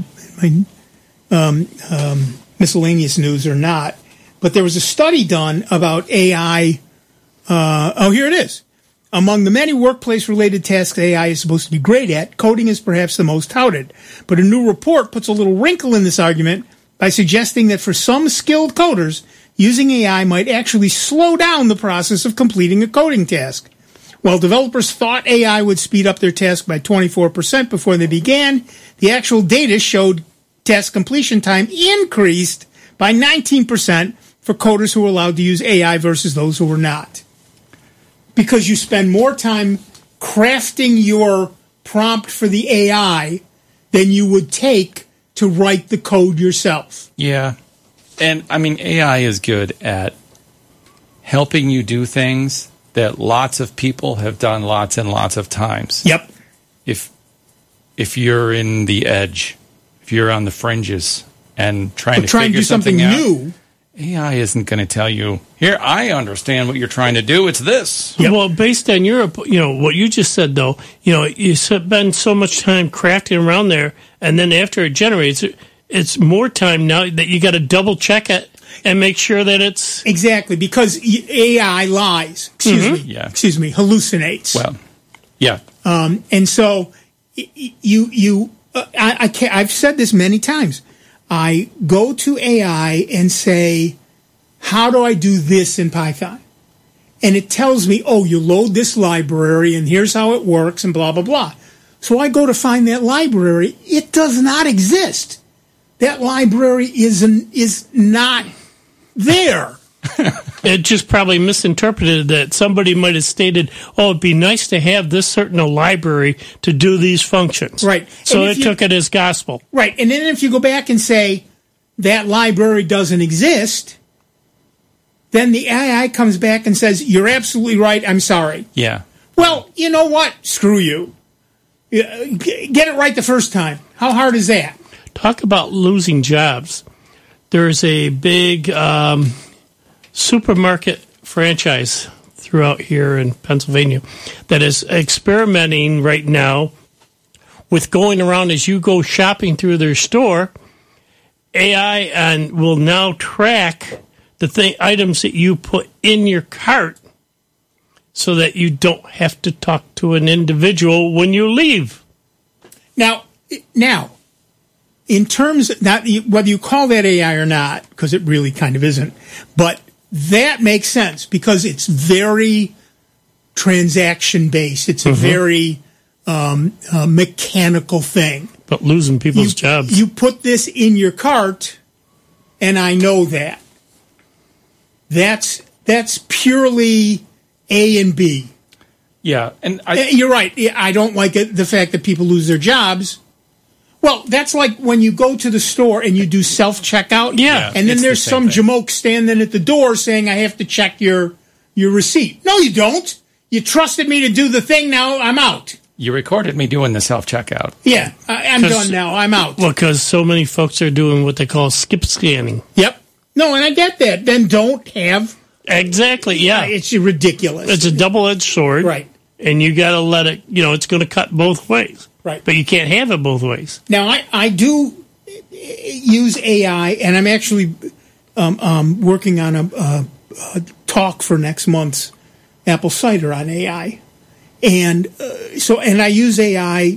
B: miscellaneous news or not, but there was a study done about AI. Here it is. Among the many workplace-related tasks AI is supposed to be great at, coding is perhaps the most touted. But a new report puts a little wrinkle in this argument by suggesting that for some skilled coders, using AI might actually slow down the process of completing a coding task. While developers thought AI would speed up their task by 24% before they began, the actual data showed task completion time increased by 19% for coders who were allowed to use AI versus those who were not. Because you spend more time crafting your prompt for the AI than you would take to write the code yourself.
D: Yeah. And, I mean, AI is good at helping you do things that lots of people have done lots and lots of times.
B: Yep.
D: If you're in the edge, if you're on the fringes and trying to figure
B: do something
D: out,
B: new,
D: AI isn't going to tell you, here, I understand what you're trying to do. It's this.
C: Yep. Well, based on your, what you just said, though, you spend so much time crafting around there, and then after it generates, it's more time now that you got to double check it and make sure that it's
B: exactly, because AI lies. Excuse me, hallucinates.
D: Well, yeah.
B: And so I've said this many times. I go to AI and say, how do I do this in Python? And it tells me, you load this library and here's how it works and blah, blah, blah. So I go to find that library. It does not exist. That library is not there.
C: It just probably misinterpreted that. Somebody might have stated, it'd be nice to have this certain library to do these functions.
B: Right.
C: So it took it as gospel.
B: Right. And then if you go back and say that library doesn't exist, then the AI comes back and says, you're absolutely right, I'm sorry.
D: Yeah.
B: Well, you know what? Screw you. Get it right the first time. How hard is that?
C: Talk about losing jobs. There's a big supermarket franchise throughout here in Pennsylvania that is experimenting right now with going around as you go shopping through their store. AI and will now track the items that you put in your cart so that you don't have to talk to an individual when you leave.
B: Now, in terms of whether you call that AI or not, because it really kind of isn't, but that makes sense because it's very transaction-based. It's a very mechanical thing.
C: But losing people's jobs.
B: You put this in your cart, and I know that. That's purely A and B.
D: Yeah, and
B: you're right. I don't like the fact that people lose their jobs. Well, that's like when you go to the store and you do self-checkout.
C: Yeah.
B: And then there's some jamoke standing at the door saying, I have to check your receipt. No, you don't. You trusted me to do the thing. Now I'm out.
D: You recorded me doing the self-checkout.
B: Yeah, I'm done now. I'm out.
C: Well, because so many folks are doing what they call skip scanning.
B: Yep. No, and I get that. Then don't have.
C: Exactly, yeah.
B: It's ridiculous.
C: It's a double-edged sword.
B: Right.
C: And you got to let it, it's going to cut both ways.
B: Right.
C: But you can't have it both ways.
B: Now, I do use AI, and I'm actually working on a talk for next month's Apple Cider on AI. And and I use AI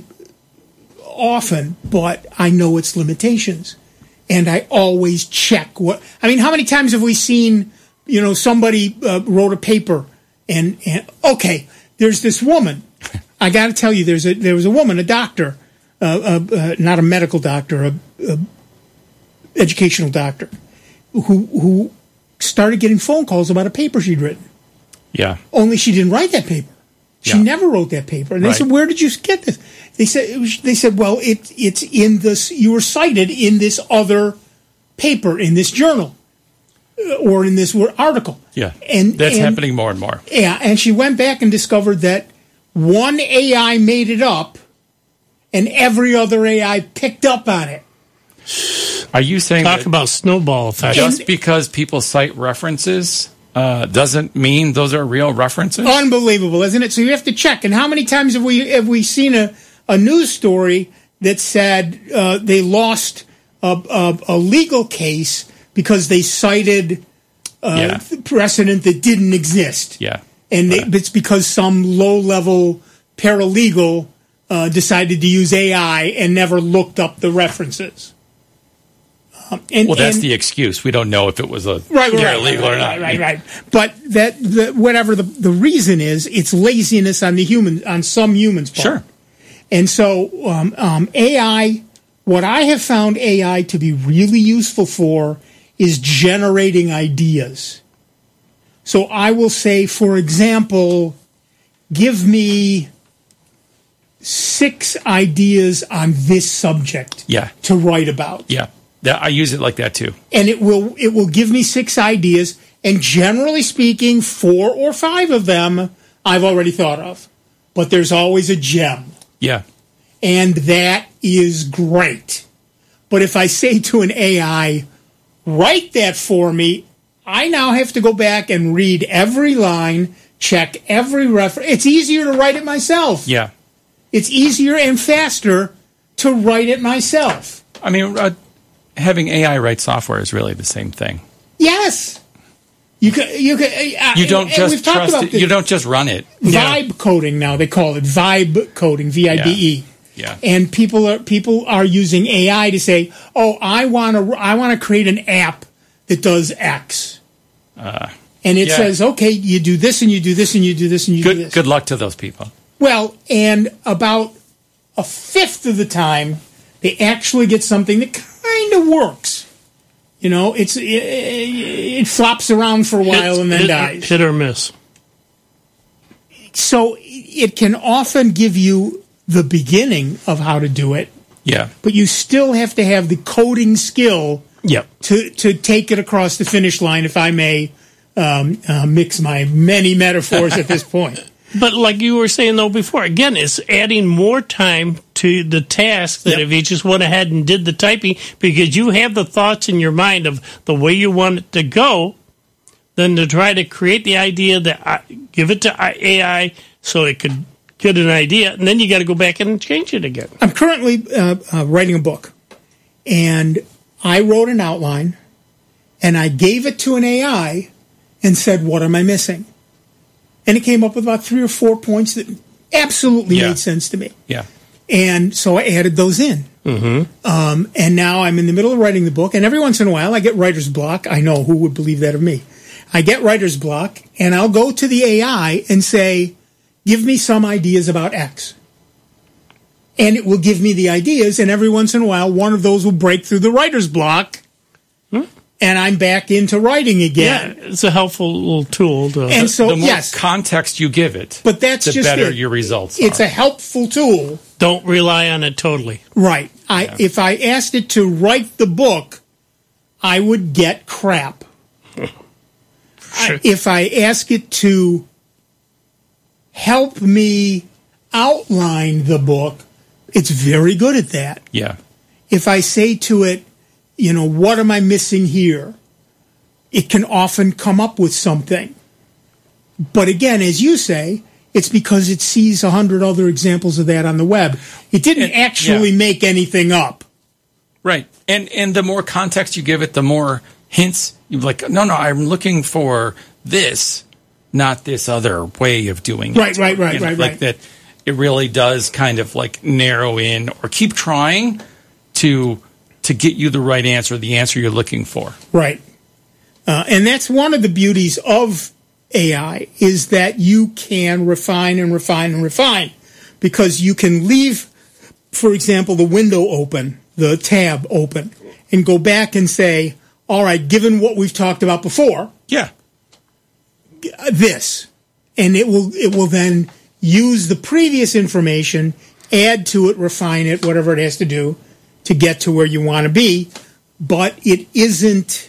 B: often, but I know its limitations. And I always check how many times have we seen, somebody wrote a paper and okay, there's this woman. I got to tell you, there was a woman, a doctor, not a medical doctor, a educational doctor, who started getting phone calls about a paper she'd written.
D: Yeah.
B: Only she didn't write that paper. She never wrote that paper. And they said, "Where did you get this?" They said, "Well, it's in this. You were cited in this other paper, in this journal, or in this article."
D: Yeah, and that's happening more and more.
B: Yeah, and she went back and discovered that one AI made it up, and every other AI picked up on it.
D: Are you saying
C: talk about snowball effect?
D: Just because people cite references doesn't mean those are real references?
B: Unbelievable, isn't it? So you have to check. And how many times have we seen a news story that said they lost a legal case because they cited precedent that didn't exist?
D: Yeah.
B: And it's because some low-level paralegal decided to use AI and never looked up the references.
D: That's the excuse. We don't know if it was paralegal or not.
B: Right. But whatever the reason is, it's laziness on some humans' part.
D: Sure.
B: And so AI, what I have found AI to be really useful for is generating ideas. So I will say, for example, give me 6 ideas on this subject to write about.
D: Yeah. I use it like that too.
B: And it will give me 6 ideas, and generally speaking, 4 or 5 of them I've already thought of. But there's always a gem.
D: Yeah.
B: And that is great. But if I say to an AI, write that for me, I now have to go back and read every line, check every reference. It's easier to write it myself.
D: Yeah.
B: It's easier and faster to write it myself.
D: I mean, having AI write software is really the same thing.
B: Yes. You don't
D: just trust it. You don't just run it.
B: Vibe coding now, they call it vibe coding, VIBE.
D: Yeah.
B: And people are using AI to say, "Oh, I want to create an app that does X." And it says, "Okay, you do this and you do this and you do this and you do this."
D: Good luck to those people.
B: Well, and about a fifth of the time, they actually get something that kind of works. It flops around for a while and then dies.
C: Hit or miss.
B: So it can often give you the beginning of how to do it.
D: Yeah.
B: But you still have to have the coding skill to take it across the finish line, if I may mix my many metaphors at this point.
C: But like you were saying, though, before, again, it's adding more time to the task that if you just went ahead and did the typing, because you have the thoughts in your mind of the way you want it to go, then to try to create the idea that give it to AI so it could get an idea, and then you got to go back and change it again.
B: I'm currently writing a book, and I wrote an outline, and I gave it to an AI and said, "What am I missing?" And it came up with about 3 or 4 points that absolutely made sense to me.
D: Yeah.
B: And so I added those in. Mm-hmm. And now I'm in the middle of writing the book, and every once in a while I get writer's block. I know, who would believe that of me? I get writer's block, and I'll go to the AI and say, "Give me some ideas about X." And it will give me the ideas, and every once in a while one of those will break through the writer's block, and I'm back into writing again.
C: Yeah, it's a helpful little tool.
B: And so,
D: the more
B: yes,
D: context you give it,
B: but that's
D: the
B: just
D: better
B: it.
D: your results
B: It's
D: are.
B: a helpful tool.
C: Don't rely on it totally.
B: Right. If I asked it to write the book, I would get crap.
C: Sure.
B: If I ask it to help me outline the book, it's very good at that.
D: Yeah.
B: If I say to it, what am I missing here? It can often come up with something. But again, as you say, it's because it sees 100 other examples of that on the web. It didn't actually make anything up.
D: Right. And the more context you give it, the more hints. You're like, no, I'm looking for this, not this other way of doing it.
B: Right.
D: Like that it really does kind of like narrow in or keep trying to get you the right answer, the answer you're looking for.
B: Right. And that's one of the beauties of AI is that you can refine and refine and refine because you can leave, for example, the window open, the tab open, and go back and say, all right, given what we've talked about before, this, and it will then use the previous information, add to it, refine it, whatever it has to do to get to where you want to be, but it isn't.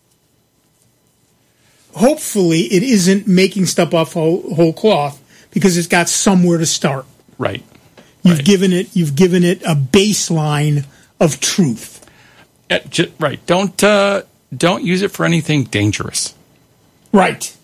B: Hopefully, it isn't making stuff off whole cloth because it's got somewhere to start.
D: Right.
B: You've given it a baseline of truth.
D: Right. Don't use it for anything dangerous.
B: Right.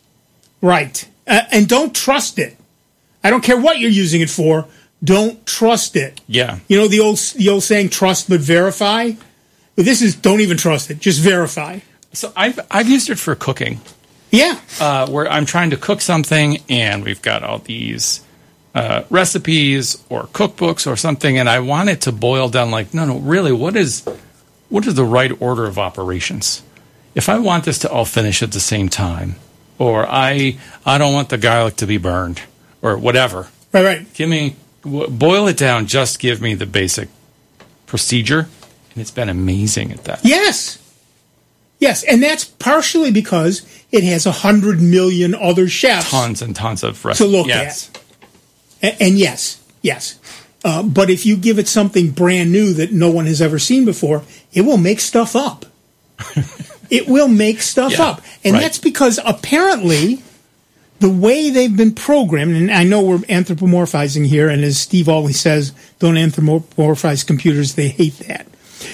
B: And don't trust it. I don't care what you're using it for. Don't trust it.
D: Yeah.
B: You know the old saying, trust but verify? This is don't even trust it. Just verify.
D: So I've used it for cooking.
B: Yeah.
D: Where I'm trying to cook something and we've got all these recipes or cookbooks or something, and I want it to boil down like, no, really, what is the right order of operations? If I want this to all finish at the same time, or I don't want the garlic to be burned, or whatever.
B: Right.
D: Boil it down, just give me the basic procedure, and it's been amazing at that.
B: Yes, and that's partially because it has 100 million other chefs.
D: Tons and tons of recipes.
B: To look at. And yes. But if you give it something brand new that no one has ever seen before, it will make stuff up. It will make stuff up. And that's because apparently the way they've been programmed, and I know we're anthropomorphizing here, and as Steve always says, don't anthropomorphize computers, they hate that.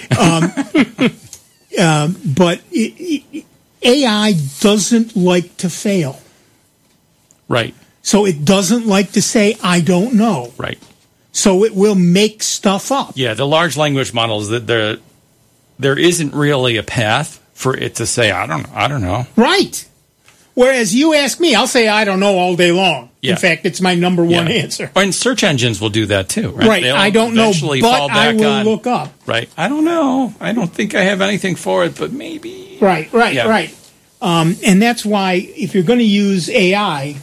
B: But AI doesn't like to fail.
D: Right.
B: So it doesn't like to say, I don't know.
D: Right.
B: So it will make stuff up.
D: Yeah, the large language models, that there isn't really a path for it to say, I don't know.
B: Right. Whereas you ask me, I'll say I don't know all day long.
D: Yeah.
B: In fact, it's my number one answer.
D: And search engines will do that too, right?
B: Right. I don't know, but I will look up.
D: Right. I don't know. I don't think I have anything for it, but maybe.
B: Right. And that's why if you're going to use AI,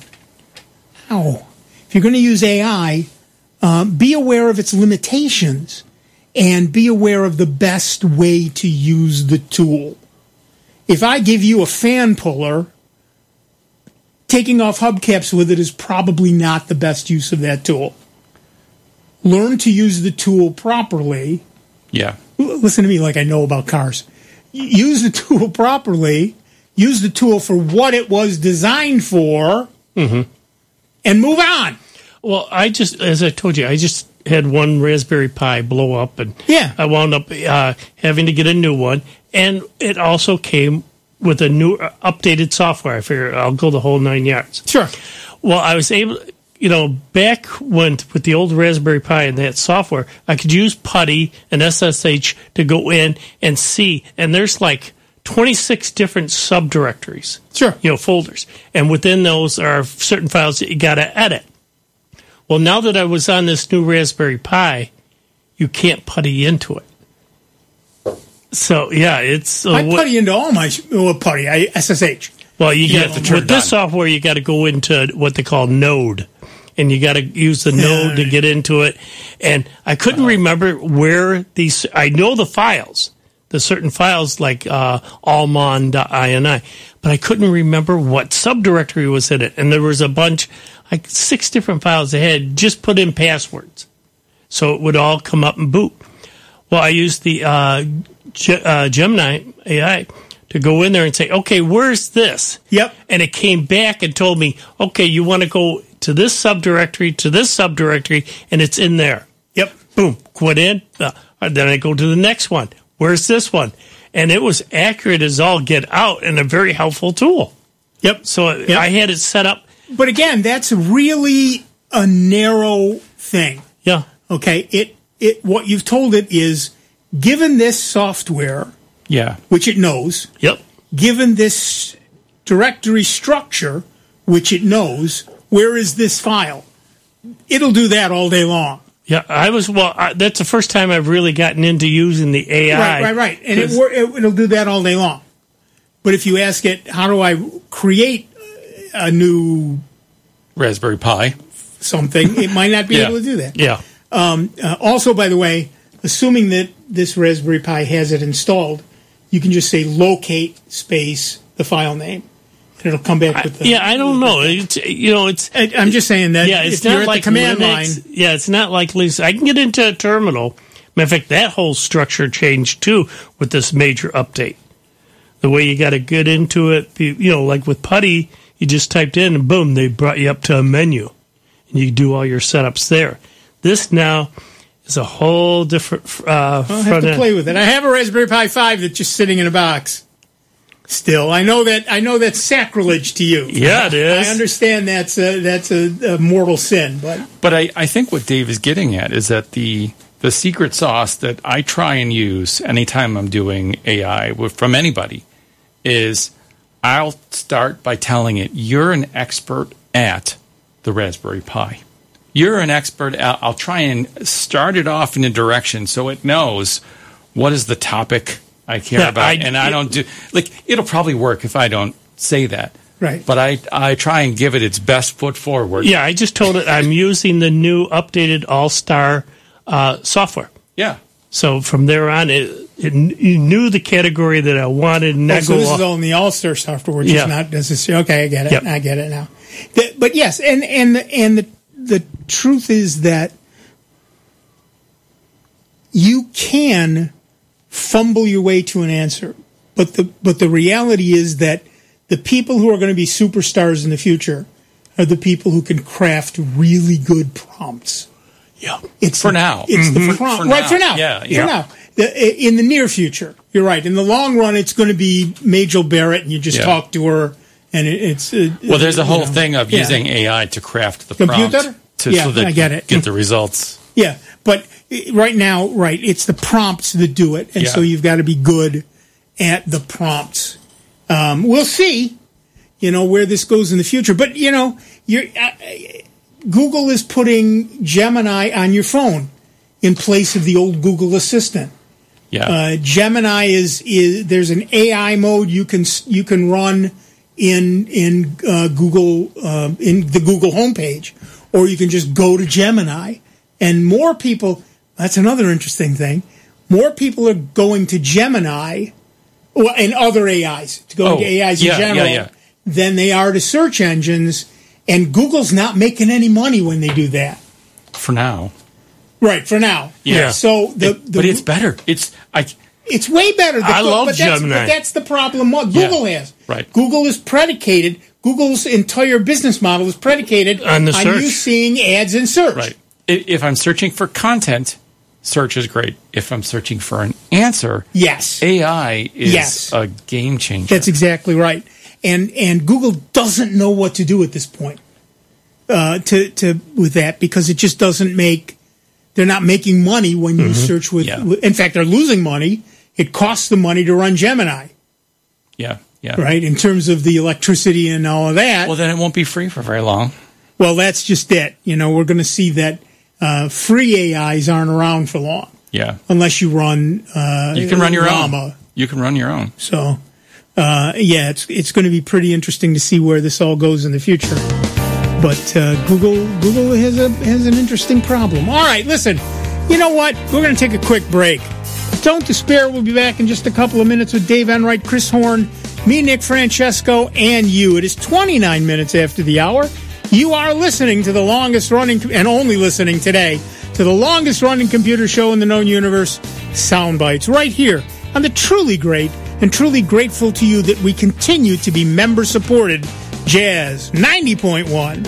B: be aware of its limitations and be aware of the best way to use the tool. If I give you a fan puller, taking off hubcaps with it is probably not the best use of that tool. Learn to use the tool properly.
D: Yeah.
B: Listen to me like I know about cars. Use the tool properly. Use the tool for what it was designed for.
C: Mm-hmm.
B: And move on.
C: Well, as I told you, I just had one Raspberry Pi blow up, and I wound up having to get a new one. And it also came with a new updated software. I figured I'll go the whole 9 yards.
B: Sure.
C: Well, I was able, back when with the old Raspberry Pi and that software, I could use PuTTY and SSH to go in and see, and there's like 26 different subdirectories.
B: Sure.
C: Folders. And within those are certain files that you got to edit. Well, now that I was on this new Raspberry Pi, you can't PuTTY into it. So, it's...
B: I PuTTY into all my... PuTTY, SSH.
C: Well, with this software, you got to go into what they call Node. And you got to use the Node to get into it. And I couldn't remember where these... I know the files, the certain files like allmon.ini, but I couldn't remember what subdirectory was in it. And there was a bunch, like 6 different files I had just put in passwords. So it would all come up and boot. Well, I used the Gemini AI to go in there and say, okay, where's this?
B: Yep.
C: And it came back and told me, okay, you want to go to this subdirectory, and it's in there.
B: Yep.
C: Boom. Went in. Then I go to the next one. Where's this one? And it was accurate as all get out and a very helpful tool.
B: Yep.
C: So I had it set up.
B: But again, that's really a narrow thing.
C: Yeah.
B: Okay. What you've told it is, given this software, which it knows, given this directory structure, which it knows, where is this file? It'll do that all day long.
C: Yeah, that's the first time I've really gotten into using the AI.
B: Right. And it'll do that all day long. But if you ask it, how do I create a new
D: Raspberry Pi
B: something, it might not be able to do that.
C: Yeah.
B: Also, by the way, assuming that this Raspberry Pi has it installed, you can just say locate space the file name. And it'll come back with the...
C: I don't know. It's
B: I'm just saying that
C: it's
B: if you're
C: not
B: at
C: like
B: the command
C: Linux,
B: line...
C: Yeah, it's not like Linux. I can get into a terminal. Matter of fact, that whole structure changed, too, with this major update. The way you got to get into it, like with Putty, you just typed in and boom, they brought you up to a menu. And you do all your setups there. This now is a whole different
B: I'll have to play with it. I have a Raspberry Pi 5 that's just sitting in a box. Still, I know that's sacrilege to you.
C: Yeah, it is.
B: I understand that's a mortal sin,
D: but I think what Dave is getting at is that the secret sauce that I try and use anytime I'm doing AI from anybody is I'll start by telling it, you're an expert at the Raspberry Pi. You're an expert at, I'll try and start it off in a direction so it knows what is the topic I care about. I don't do, it'll probably work if I don't say that.
B: Right.
D: But I try and give it its best foot forward.
C: Yeah, I just told it I'm using the new updated All-Star software.
B: Yeah.
C: So from there on, it knew the category that I wanted. And
B: so this is all in the All-Star software, which is not necessarily... Okay, I get it. Yep. I get it now. But yes, and the truth is that you can fumble your way to an answer, but the reality is that the people who are going to be superstars in the future are the people who can craft really good prompts.
C: Yeah,
B: it's
D: for now.
B: It's the prompt, right? For now, For now. In the near future, you're right. In the long run, it's going to be Majel Barrett, and you just talk to her, and it's.
D: Well, there's a whole thing of using AI to craft the
B: computer
D: prompt so that
B: I get it.
D: Get the results.
B: Yeah, but right now, it's the prompts that do it, and so you've got to be good at the prompts. We'll see, where this goes in the future. But Google is putting Gemini on your phone in place of the old Google Assistant.
D: Yeah,
B: Gemini is there's an AI mode you can run in Google in the Google homepage, or you can just go to Gemini. And more people, that's another interesting thing, more people are going to Gemini and other AIs, to go to AIs in general, than they are to search engines. And Google's not making any money when they do that.
D: For now.
B: Right, for now.
D: Yeah.
B: So
D: but it's better. It's
B: way better.
C: I love Gemini.
B: But that's the problem Google has.
D: Right.
B: Google is predicated, Google's entire business model is predicated
C: on you
B: seeing ads in search.
D: Right. If I'm searching for content, search is great. If I'm searching for an answer, AI is a game changer.
B: That's exactly right. And Google doesn't know what to do at this point with that, because it just doesn't they're not making money when you search with, in fact, they're losing money. It costs them money to run Gemini.
D: Yeah.
B: Right, in terms of the electricity and all of that.
D: Well, then it won't be free for very long.
B: Well, that's just it. We're going to see that free AIs aren't around for long.
D: Yeah.
B: Unless you run
D: you can run your
B: Llama.
D: own. You can run your own.
B: So, it's going to be pretty interesting to see where this all goes in the future. But Google has an interesting problem. All right, listen. You know what? We're going to take a quick break. Don't despair. We'll be back in just a couple of minutes with Dave Enright, Chris Horn, me, Nick Francesco, and you. It is 29 minutes after the hour. You are listening to the longest running, and only listening today, to the longest running computer show in the known universe, Soundbites, right here on the truly great and truly grateful to you that we continue to be member-supported Jazz 90.1.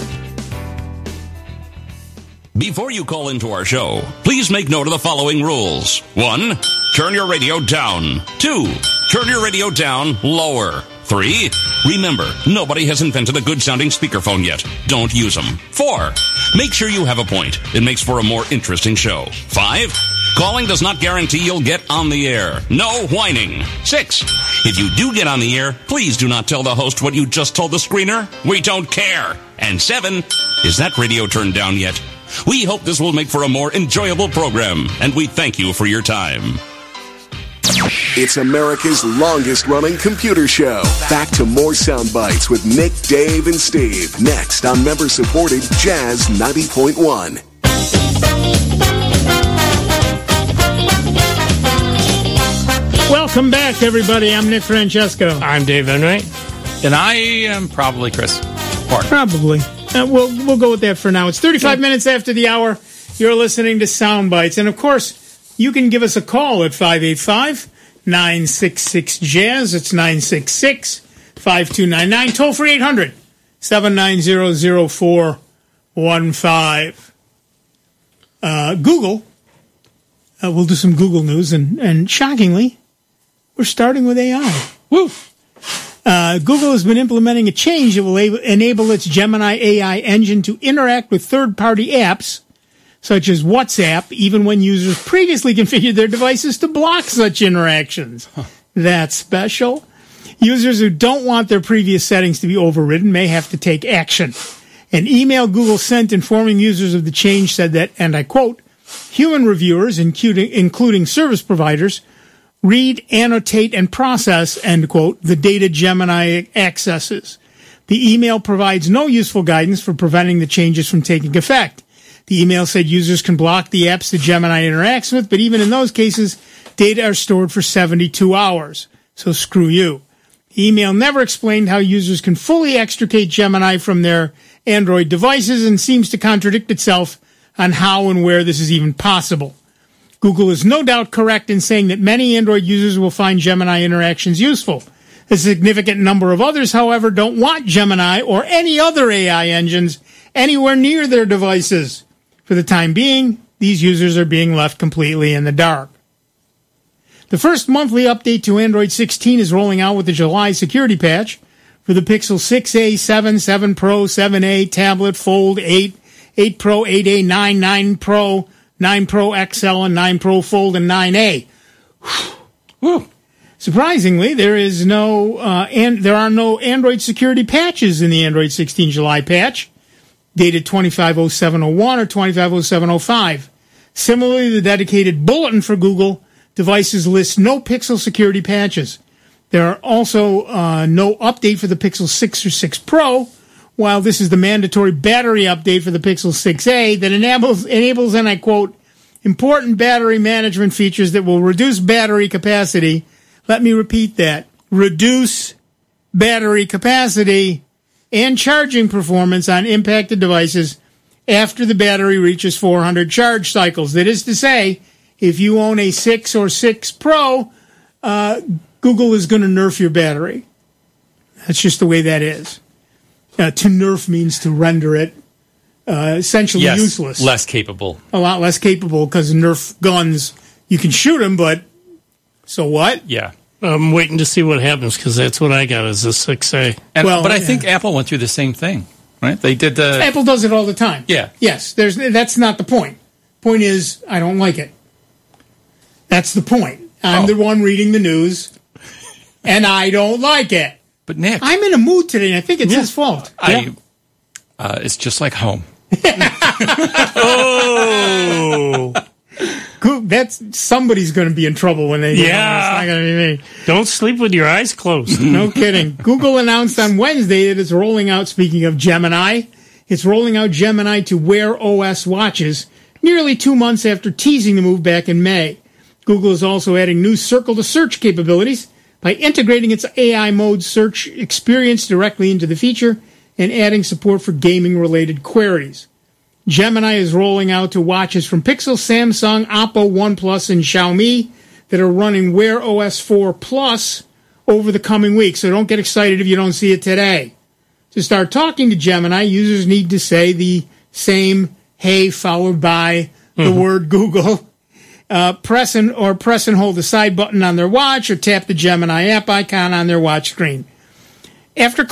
J: Before you call into our show, please make note of the following rules. 1, turn your radio down. 2, turn your radio down lower. 3, remember, nobody has invented a good-sounding speakerphone yet. Don't use them. 4, make sure you have a point. It makes for a more interesting show. 5, calling does not guarantee you'll get on the air. No whining. 6, if you do get on the air, please do not tell the host what you just told the screener. We don't care. And 7, is that radio turned down yet? We hope this will make for a more enjoyable program, and we thank you for your time.
A: It's America's longest-running computer show. Back to more sound bites with Nick, Dave, and Steve. Next on member-supported Jazz 90.1.
B: Welcome back, everybody. I'm Nick Francesco.
C: I'm Dave Enright.
D: And I am probably Chris Horn.
B: Probably. We'll go with that for now. It's 35 minutes after the hour. You're listening to Soundbites. And, of course, you can give us a call at 585-966-JAZZ. It's 966-5299. Toll free 800-790-0415. Google. We'll do some Google news. And shockingly, we're starting with AI.
D: Woo!
B: Google has been implementing a change that will enable its Gemini AI engine to interact with third-party apps, such as WhatsApp, even when users previously configured their devices to block such interactions. That's special. Users who don't want their previous settings to be overridden may have to take action. An email Google sent informing users of the change said that, and I quote, human reviewers, including service providers, read, annotate, and process, end quote, the data Gemini accesses. The email provides no useful guidance for preventing the changes from taking effect. The email said users can block the apps that Gemini interacts with, but even in those cases, data are stored for 72 hours. So screw you. The email never explained how users can fully extricate Gemini from their Android devices and seems to contradict itself on how and where this is even possible. Google is no doubt correct in saying that many Android users will find Gemini interactions useful. A significant number of others, however, don't want Gemini or any other AI engines anywhere near their devices. For the time being, these users are being left completely in the dark. The first monthly update to Android 16 is rolling out with the July security patch for the Pixel 6a, 7, 7 Pro, 7a, tablet, Fold, 8, 8 Pro, 8a, 9, 9 Pro, 9 Pro XL, and 9 Pro Fold, and 9A.
D: Woo.
B: Surprisingly, there are no Android security patches in the Android 16 July patch, dated 250701 or 250705. Similarly, the dedicated bulletin for Google devices lists no Pixel security patches. There are also no update for the Pixel 6 or 6 Pro, while this is the mandatory battery update for the Pixel 6a that enables, and I quote, important battery management features that will reduce battery capacity. Let me repeat that. Reduce battery capacity and charging performance on impacted devices after the battery reaches 400 charge cycles. That is to say, if you own a 6 or 6 Pro, Google is going to nerf your battery. That's just the way that is. To nerf means to render it essentially useless.
D: Less capable.
B: A lot less capable, because Nerf guns, you can shoot them, but so what?
D: Yeah.
C: I'm waiting to see what happens, because that's what I got as a 6A.
D: But I think Apple went through the same thing, right? They did the...
B: Apple does it all the time.
D: Yeah.
B: Yes, that's not the point. Point is, I don't like it. That's the point. I'm the one reading the news, and I don't like it.
D: But Nick...
B: I'm in a mood today, and I think it's his fault.
D: It's just like home.
B: Oh! Somebody's going to be in trouble when they do that. It's not going to be me.
C: Don't sleep with your eyes closed.
B: No kidding. Google announced on Wednesday that it's rolling out, speaking of Gemini, it's rolling out Gemini to Wear OS watches nearly 2 months after teasing the move back in May. Google is also adding new Circle to Search capabilities by integrating its AI mode search experience directly into the feature and adding support for gaming-related queries. Gemini is rolling out to watches from Pixel, Samsung, Oppo, OnePlus, and Xiaomi that are running Wear OS 4 Plus over the coming weeks, so don't get excited if you don't see it today. To start talking to Gemini, users need to say the same "hey" followed by the word Google. Press and hold the side button on their watch or tap the Gemini app icon on their watch screen. After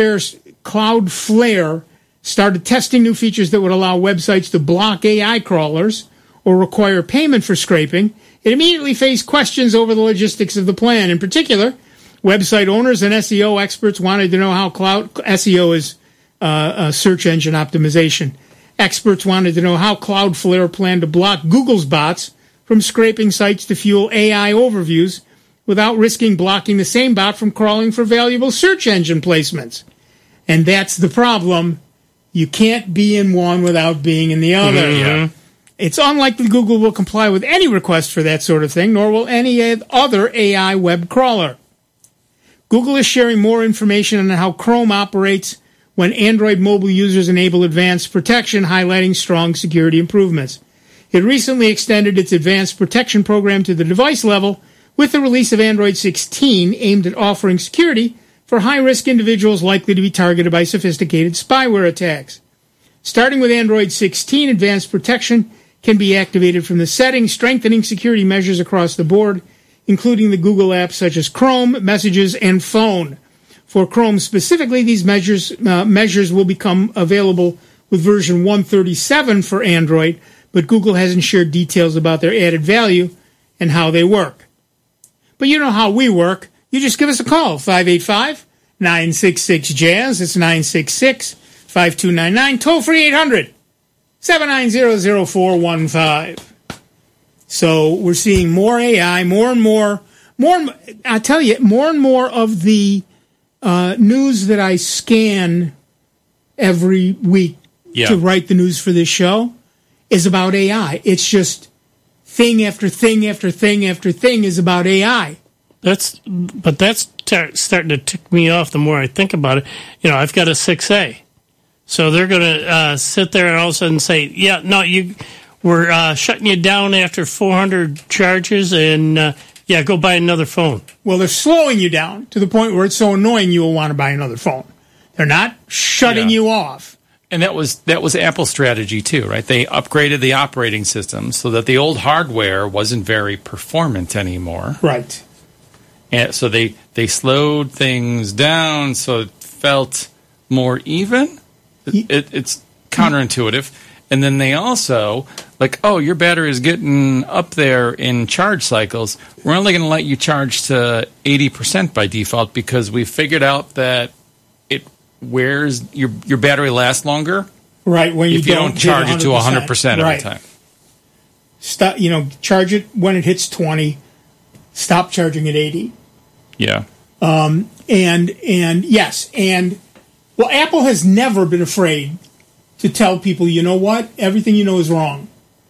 B: Cloudflare started testing new features that would allow websites to block AI crawlers or require payment for scraping, it immediately faced questions over the logistics of the plan. In particular, website owners and SEO experts wanted to know how SEO is search engine optimization. Experts wanted to know how Cloudflare planned to block Google's bots from scraping sites to fuel AI overviews without risking blocking the same bot from crawling for valuable search engine placements. And that's the problem. You can't be in one without being in the other.
C: Mm-hmm.
B: It's unlikely Google will comply with any request for that sort of thing, nor will any other AI web crawler. Google is sharing more information on how Chrome operates when Android mobile users enable advanced protection, highlighting strong security improvements. It recently extended its advanced protection program to the device level with the release of Android 16, aimed at offering security for high-risk individuals likely to be targeted by sophisticated spyware attacks. Starting with Android 16, advanced protection can be activated from the settings, strengthening security measures across the board, including the Google apps such as Chrome, Messages, and Phone. For Chrome specifically, these measures will become available with version 137 for Android, but Google hasn't shared details about their added value and how they work. But you know how we work. You just give us a call, 585-966-JAZZ. It's 966-5299. Toll free 800-790-0415. So we're seeing more AI, more and more. I tell you, more and more of the news that I scan every week to write the news for this show is about AI. It's just thing after thing after thing after thing is about AI.
C: That's starting to tick me off the more I think about it. You know, I've got a 6A. So they're going to sit there and all of a sudden say, yeah, no, we're shutting you down after 400 charges and, go buy another phone.
B: Well, they're slowing you down to the point where it's so annoying you will want to buy another phone. They're not shutting you off.
D: And that was Apple's strategy too, right? They upgraded the operating system so that the old hardware wasn't very performant anymore.
B: Right.
D: And so they slowed things down so it felt more even. It's counterintuitive. And then they also, your battery is getting up there in charge cycles. We're only going to let you charge to 80% by default because we figured out that your battery lasts longer.
B: Right, when
D: if you don't charge it to 100% every time.
B: Stop, charge it when it hits 20. Stop charging at 80.
D: Yeah.
B: Apple has never been afraid to tell people, you know what, everything you know is wrong.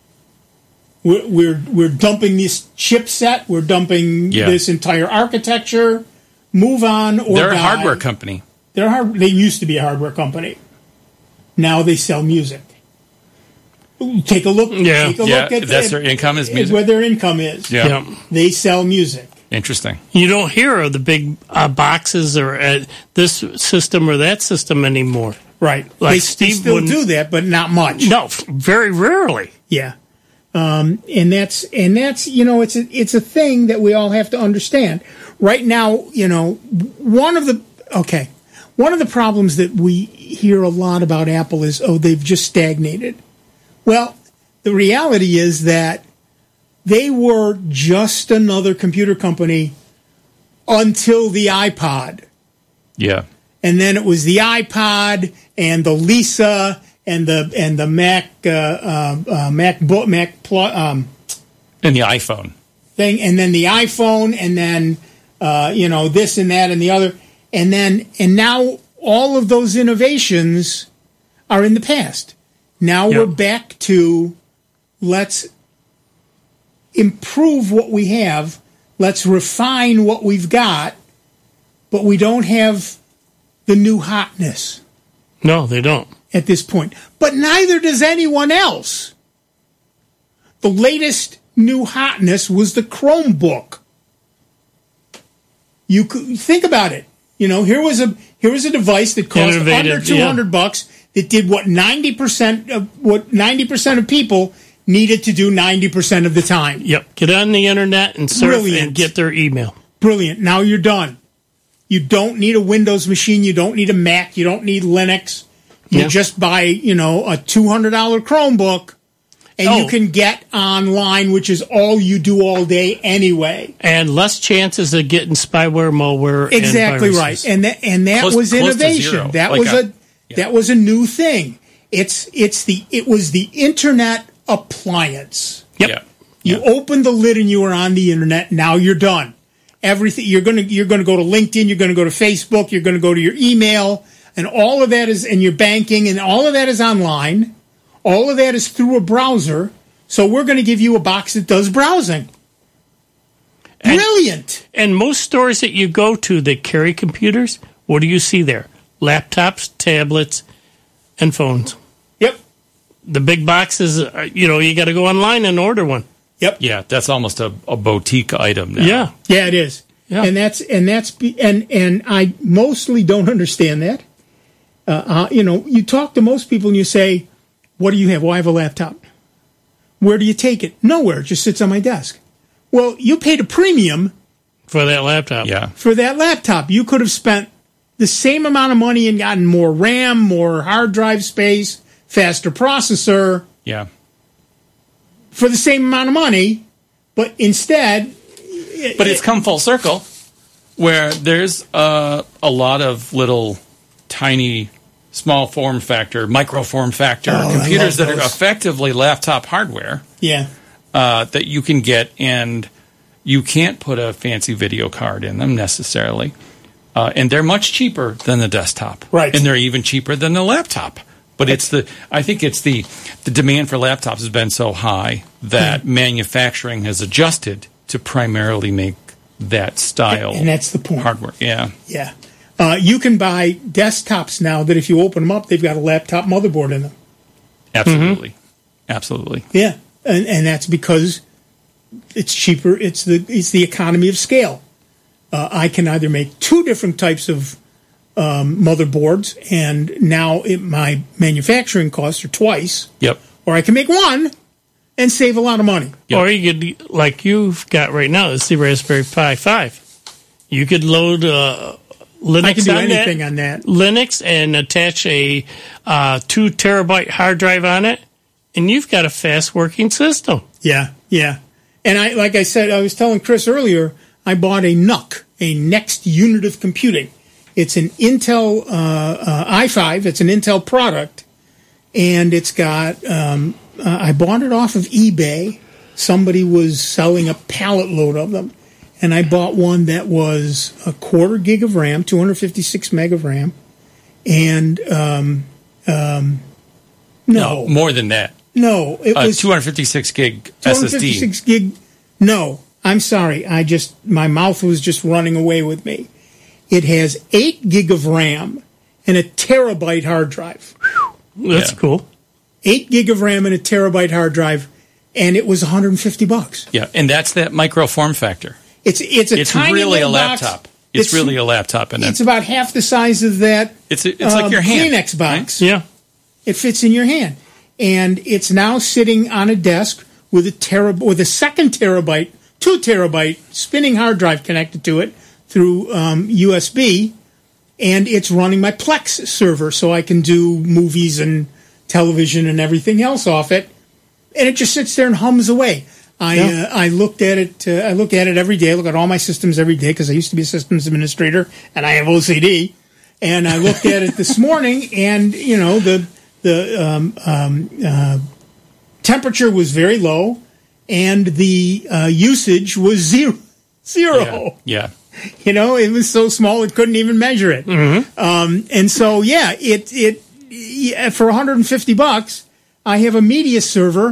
B: We're dumping this chipset. We're dumping this entire architecture. Move on or
D: they're
B: die.
D: a hardware company.
B: They used to be a hardware company. Now they sell music. Take a look.
D: Take a look at that's their income is music.
B: Where their income is.
D: Yeah.
B: They sell music.
D: Interesting.
C: You don't hear of the big boxes or this system or that system anymore.
B: Right.
C: Like
B: they
C: Steve
B: still do that, but not much.
C: No, very rarely.
B: Yeah. And that's it's a thing that we all have to understand. Right now, one of the problems that we hear a lot about Apple is, they've just stagnated. Well, the reality is that they were just another computer company until the iPod.
D: Yeah.
B: And then it was the iPod and the Lisa and the Mac MacBook
D: and the iPhone
B: thing, and then the iPhone, and then this and that and the other, and now all of those innovations are in the past. Now we're back to let's improve what we have. Let's refine what we've got, but we don't have the new hotness.
C: No, they don't.
B: At this point. But neither does anyone else. The latest new hotness was the Chromebook. You could think about it. You know, here was a device that cost under $200 that did what 90% of people needed to do 90% of the time.
C: Yep. Get on the internet and surf and get their email.
B: Brilliant. Now you're done. You don't need a Windows machine. You don't need a Mac. You don't need Linux. You just buy, a $200 Chromebook, and you can get online, which is all you do all day anyway.
C: And less chances of getting spyware, malware,
B: exactly
C: and
B: right. And that was innovation. That was a new thing. It was the internet appliance.
C: Yep.
B: You opened the lid and you were on the internet. Now you're done. Everything you're going to go to LinkedIn. You're going to go to Facebook. You're going to go to your email. And all of that is in your banking, and all of that is online. All of that is through a browser. So we're going to give you a box that does browsing. Brilliant.
C: And most stores that you go to that carry computers, what do you see there? Laptops, tablets, and phones.
B: Yep.
C: The big boxes, you got to go online and order one.
B: Yep.
D: Yeah, that's almost a boutique item now.
C: Yeah.
B: Yeah, it is. Yeah. And I mostly don't understand that. You talk to most people and you say, what do you have? Well, I have a laptop. Where do you take it? Nowhere. It just sits on my desk. Well, you paid a premium
C: for that laptop.
D: Yeah.
B: For that laptop. You could have spent the same amount of money and gotten more RAM, more hard drive space, faster processor.
D: Yeah.
B: For the same amount of money, but instead...
D: But it's come full circle, where there's a lot of little tiny... small form factor, micro form factor computers that are effectively laptop hardware.
B: Yeah.
D: That you can get, and you can't put a fancy video card in them necessarily. And they're much cheaper than the desktop.
B: Right.
D: And they're even cheaper than the laptop. But I think it's the demand for laptops has been so high that manufacturing has adjusted to primarily make that style.
B: And that's the point.
D: Hardware. Yeah.
B: Yeah. You can buy desktops now that if you open them up, they've got a laptop motherboard in them.
D: Absolutely. Absolutely.
B: Yeah. And that's because it's cheaper. It's the economy of scale. I can either make two different types of motherboards, and now my manufacturing costs are twice.
D: Yep.
B: Or I can make one and save a lot of money.
C: Yep. Or you could, like you've got right now, it's the Raspberry Pi 5. You could load... Linux
B: I can do anything on that.
C: Linux and attach a 2 terabyte hard drive on it, and you've got a fast working system.
B: Yeah, yeah. And like I said, I was telling Chris earlier, I bought a NUC, a Next Unit of Computing. It's an Intel i5. It's an Intel product, and it's got. I bought it off of eBay. Somebody was selling a pallet load of them. And I bought one that was a 1/4 gig of RAM, 256 meg of RAM, and no,
D: more than that.
B: No, it was
D: 256 gig
B: 256
D: SSD.
B: gig. No, I'm sorry. My mouth was just running away with me. It has 8 gig of RAM and a terabyte hard drive.
C: That's cool.
B: 8 gig of RAM and a terabyte hard drive, and it was $150.
D: Yeah, and that's that micro form factor.
B: It's tiny
D: really a
B: box.
D: laptop. It's really a laptop, and
B: it's about half the size of that.
D: It's like your hand.
B: Kleenex box.
C: Right? Yeah,
B: it fits in your hand, and it's now sitting on a desk with a 2 terabyte spinning hard drive connected to it through USB, and it's running my Plex server, so I can do movies and television and everything else off it, and it just sits there and hums away. I looked at it. I look at it every day. I look at all my systems every day because I used to be a systems administrator and I have OCD. And I looked at it this morning, and the temperature was very low, and the usage was zero.
D: Yeah.
B: It was so small it couldn't even measure it.
C: Mm-hmm.
B: And so for $150, I have a media server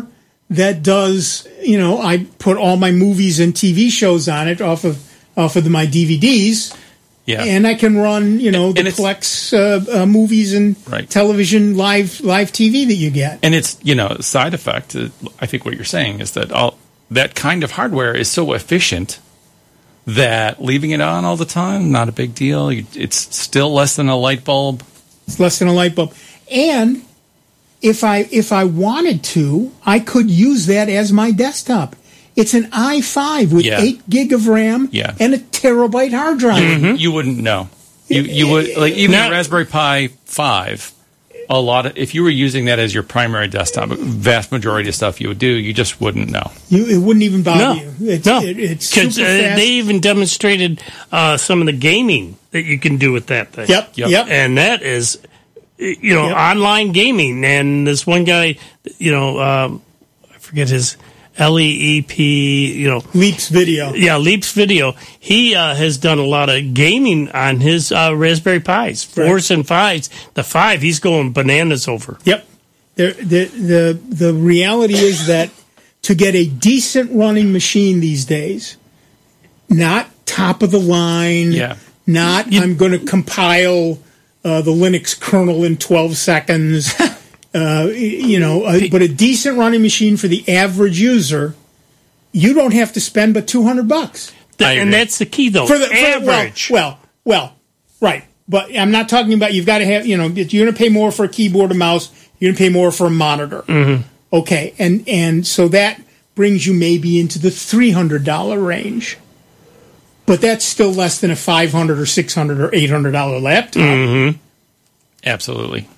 B: that does, I put all my movies and TV shows on it off of my DVDs.
D: Yeah.
B: And I can run, the Plex movies and television live TV that you get.
D: And it's, side effect. I think what you're saying is that that kind of hardware is so efficient that leaving it on all the time, not a big deal. It's still less than a light bulb.
B: It's less than a light bulb. And if I wanted to, I could use that as my desktop. It's an i5 with 8 gig of RAM and a terabyte hard drive.
D: You wouldn't know. You would even the Raspberry Pi 5. If you were using that as your primary desktop, vast majority of stuff you would do, you just wouldn't know.
B: It wouldn't even bother you. It's super fast.
C: They even demonstrated some of the gaming that you can do with that thing.
B: Yep.
C: And that is, online gaming. And this one guy, I forget his LEEP,
B: Leaps Video.
C: Yeah, Leaps Video. He has done a lot of gaming on his Raspberry Pis, 4s and 5s. The 5, he's going bananas over.
B: Yep. The reality is that to get a decent running machine these days, not top of the line, I'm going to compile the Linux kernel in 12 seconds. But a decent running machine for the average user, you don't have to spend but $200.
C: And that's the key, though. For the average.
B: Well, right. But I'm not talking about you've got to have, you're going to pay more for a keyboard and mouse. You're going to pay more for a monitor.
C: Mm-hmm.
B: Okay. And so that brings you maybe into the $300 range. But that's still less than a $500 or $600 or $800 laptop.
C: Mm-hmm.
D: Absolutely.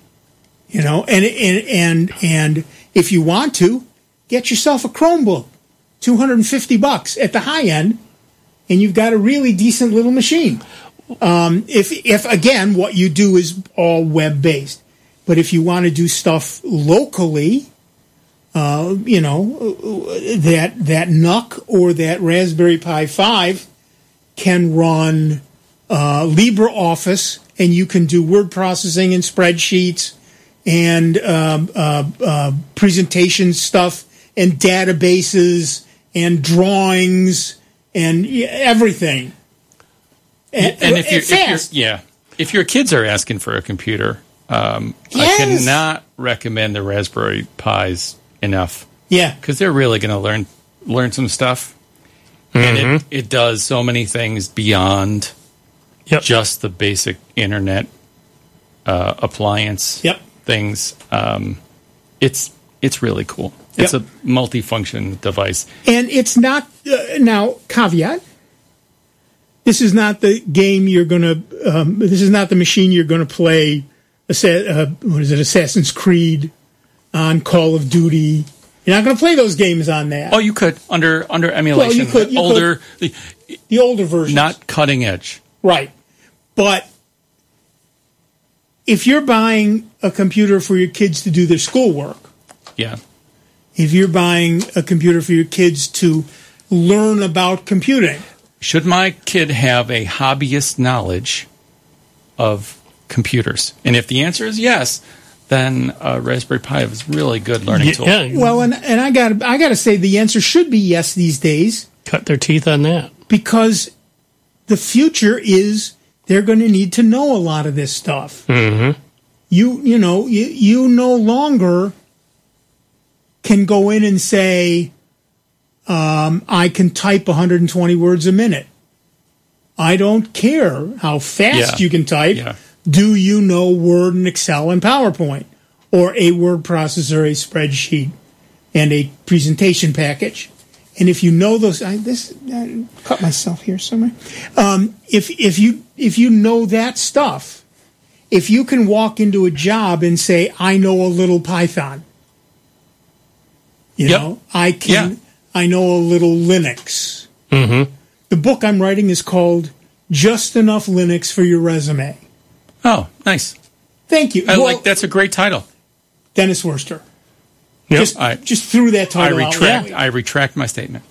B: And if you want to, get yourself a Chromebook, $250 at the high end, and you've got a really decent little machine. If again, what you do is all web based, but if you want to do stuff locally, that NUC or that Raspberry Pi 5 can run LibreOffice, and you can do word processing and spreadsheets and presentation stuff and databases and drawings and everything.
D: And if your kids are asking for a computer, I cannot recommend the Raspberry Pis enough.
B: Yeah,
D: because they're really going to learn some stuff, and it does so many things beyond just the basic internet appliance. Things. It's really cool. It's a multifunction device,
B: and it's not now caveat. This is not the game you're going to. This is not the machine you're going to play. Assassin's Creed on Call of Duty. You're not going to play those games on that.
D: Oh, you could under emulation.
B: Well, you could. The older version,
D: not cutting edge,
B: right? But if you're buying a computer for your kids to do their schoolwork, if you're buying a computer for your kids to learn about computing,
D: should my kid have a hobbyist knowledge of computers? And if the answer is yes, then Raspberry Pi is really good learning tool.
B: Yeah. Well, and I got to say the answer should be yes these days.
C: Cut their teeth on that,
B: because the future is they're going to need to know a lot of this stuff.
C: Mm-hmm.
B: You no longer can go in and say, I can type 120 words a minute. I don't care how fast you can type.
D: Yeah.
B: Do you know Word and Excel and PowerPoint, or a word processor, a spreadsheet, and a presentation package? And if you know those, I cut myself here somewhere. If you know that stuff, if you can walk into a job and say, I know a little Python, I know a little Linux.
C: Mm-hmm.
B: The book I'm writing is called Just Enough Linux for Your Resume.
D: Oh, nice.
B: Thank you.
D: That's a great title.
B: Dennis Worster.
C: Yep.
B: Just threw that title out.
D: I retract my statement.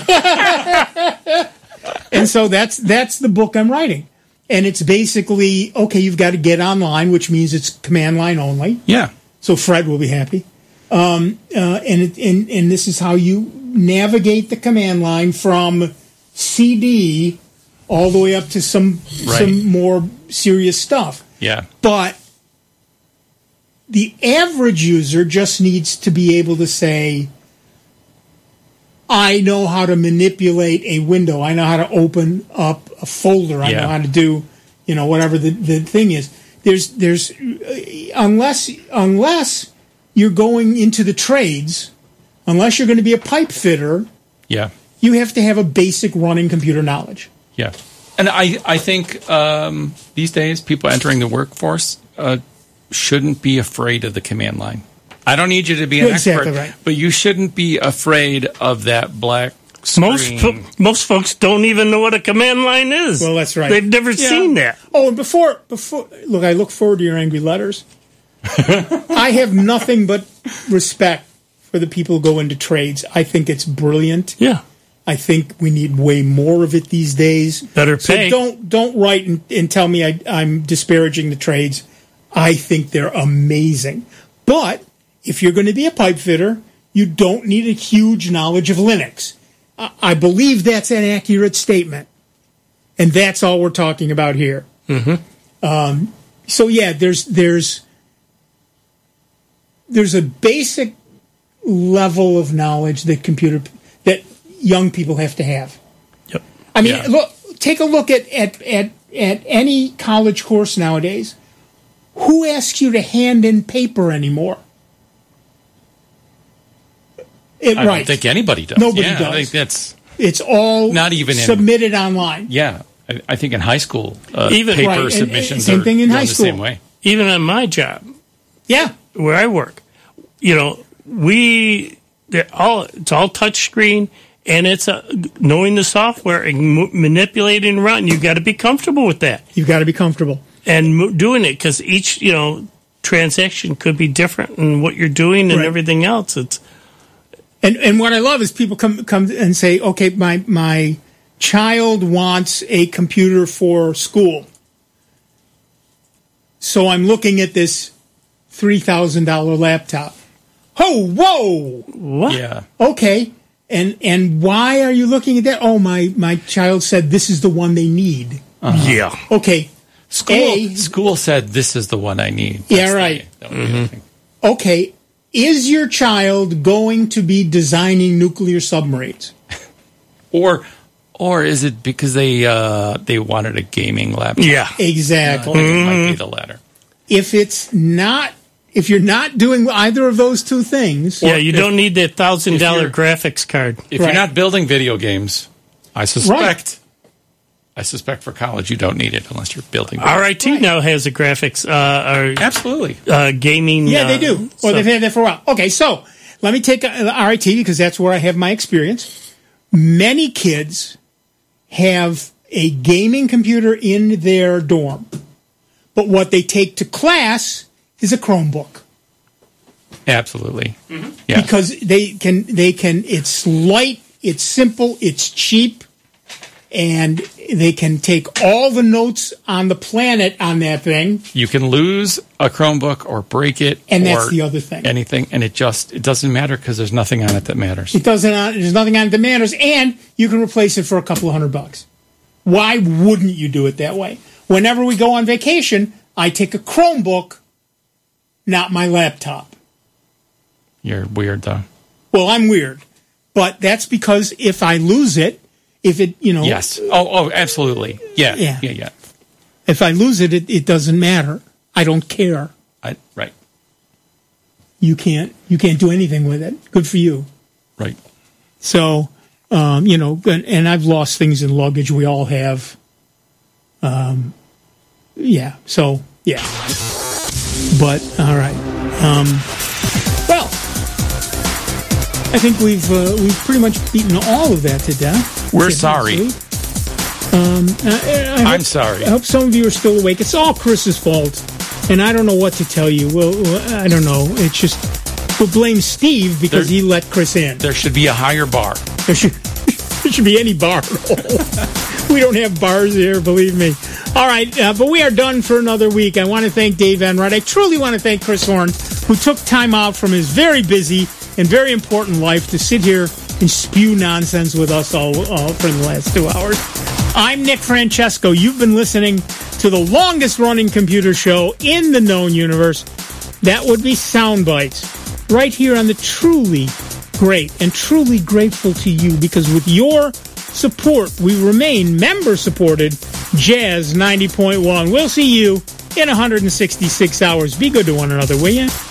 B: And so that's the book I'm writing. And it's basically, okay, you've got to get online, which means it's command line only.
D: Yeah.
B: So Fred will be happy. and this is how you navigate the command line from CD all the way up to some more serious stuff.
D: Yeah.
B: But the average user just needs to be able to say, I know how to manipulate a window. I know how to open up a folder. I know how to do, whatever the thing is. There's unless you're going into the trades, unless you're going to be a pipe fitter, you have to have a basic running computer knowledge.
D: Yeah. And I think these days, people entering the workforce shouldn't be afraid of the command line. I don't need you to be an expert,
B: right.
D: But you shouldn't be afraid of that black screen.
C: Most folks don't even know what a command line is.
B: Well, that's right.
C: They've never seen that.
B: Oh, and before, look, I look forward to your angry letters. I have nothing but respect for the people who go into trades. I think it's brilliant.
C: Yeah.
B: I think we need way more of it these days.
C: Better pay.
B: So don't write and tell me I'm disparaging the trades. I think they're amazing. But if you're going to be a pipe fitter, you don't need a huge knowledge of Linux. I believe that's an accurate statement. And that's all we're talking about here.
C: Mm-hmm.
B: So yeah, there's a basic level of knowledge that young people have to have.
C: Yep.
B: I mean, take a look at any college course nowadays. Who asks you to hand in paper anymore?
D: I don't think anybody does.
B: Nobody does.
D: I think
B: it's all
D: not even
B: submitted online.
D: Yeah. I think in high school,
C: even
D: paper submissions
B: same thing in high
D: the
B: school.
D: same way.
C: Even on my job.
B: Yeah.
C: Where I work. It's all touch screen, and it's knowing the software and manipulating and running. You've got to be comfortable with that.
B: You've got to be comfortable.
C: And doing it, because each, transaction could be different in what you're doing and everything else.
B: And what I love is people come and say, okay, my child wants a computer for school. So I'm looking at this $3,000 laptop. Oh, whoa!
C: What?
D: Yeah.
B: Okay. And why are you looking at that? Oh, my child said this is the one they need.
C: Uh-huh. Yeah.
B: Okay.
D: School said this is the one I need.
B: That's right. Okay. Is your child going to be designing nuclear submarines?
D: Or is it because they wanted a gaming laptop?
C: Yeah.
B: Exactly.
D: It might be the latter.
B: If you're not doing either of those two things...
C: Yeah, you don't need that $1,000 graphics card.
D: If you're not building video games, I suspect for college you don't need it unless you're building video
C: RIT now has a graphics...
D: absolutely.
C: Gaming...
B: Yeah, they do. They've had that for a while. Okay, so let me take RIT because that's where I have my experience. Many kids have a gaming computer in their dorm, but what they take to class is a Chromebook.
D: Absolutely.
C: Mm-hmm.
D: Yeah.
B: Because they can it's light, it's simple, it's cheap, and they can take all the notes on the planet on that thing.
D: You can lose a Chromebook or break it,
B: and that's the other thing.
D: Anything, and it doesn't matter because there's nothing on it that matters.
B: There's nothing on it that matters, and you can replace it for a couple of $100. Why wouldn't you do it that way? Whenever we go on vacation, I take a Chromebook, not my laptop.
D: You're weird, though.
B: Well, I'm weird, but that's because if I lose it,
D: Yes. Oh, absolutely. Yeah.
B: If I lose it, it doesn't matter. I don't care.
D: Right.
B: You can't do anything with it. Good for you.
D: Right.
B: So, and I've lost things in luggage. We all have. Yeah. So, yeah. But, all right. Well, I think we've pretty much beaten all of that to death.
D: We're sorry. I'm sorry.
B: I hope some of you are still awake. It's all Chris's fault, and I don't know what to tell you. Well, I don't know. It's just we'll blame Steve because he let Chris in.
D: There should be a higher bar.
B: There should be any bar at all. We don't have bars here, believe me. All right, but we are done for another week. I want to thank Dave Enright. I truly want to thank Chris Horn, who took time out from his very busy and very important life to sit here and spew nonsense with us all for the last 2 hours. I'm Nick Francesco. You've been listening to the longest-running computer show in the known universe. That would be Soundbites, right here on the Truly Great, and truly grateful to you, because with your support, we remain member-supported Jazz 90.1. We'll see you in 166 hours. Be good to one another, will you?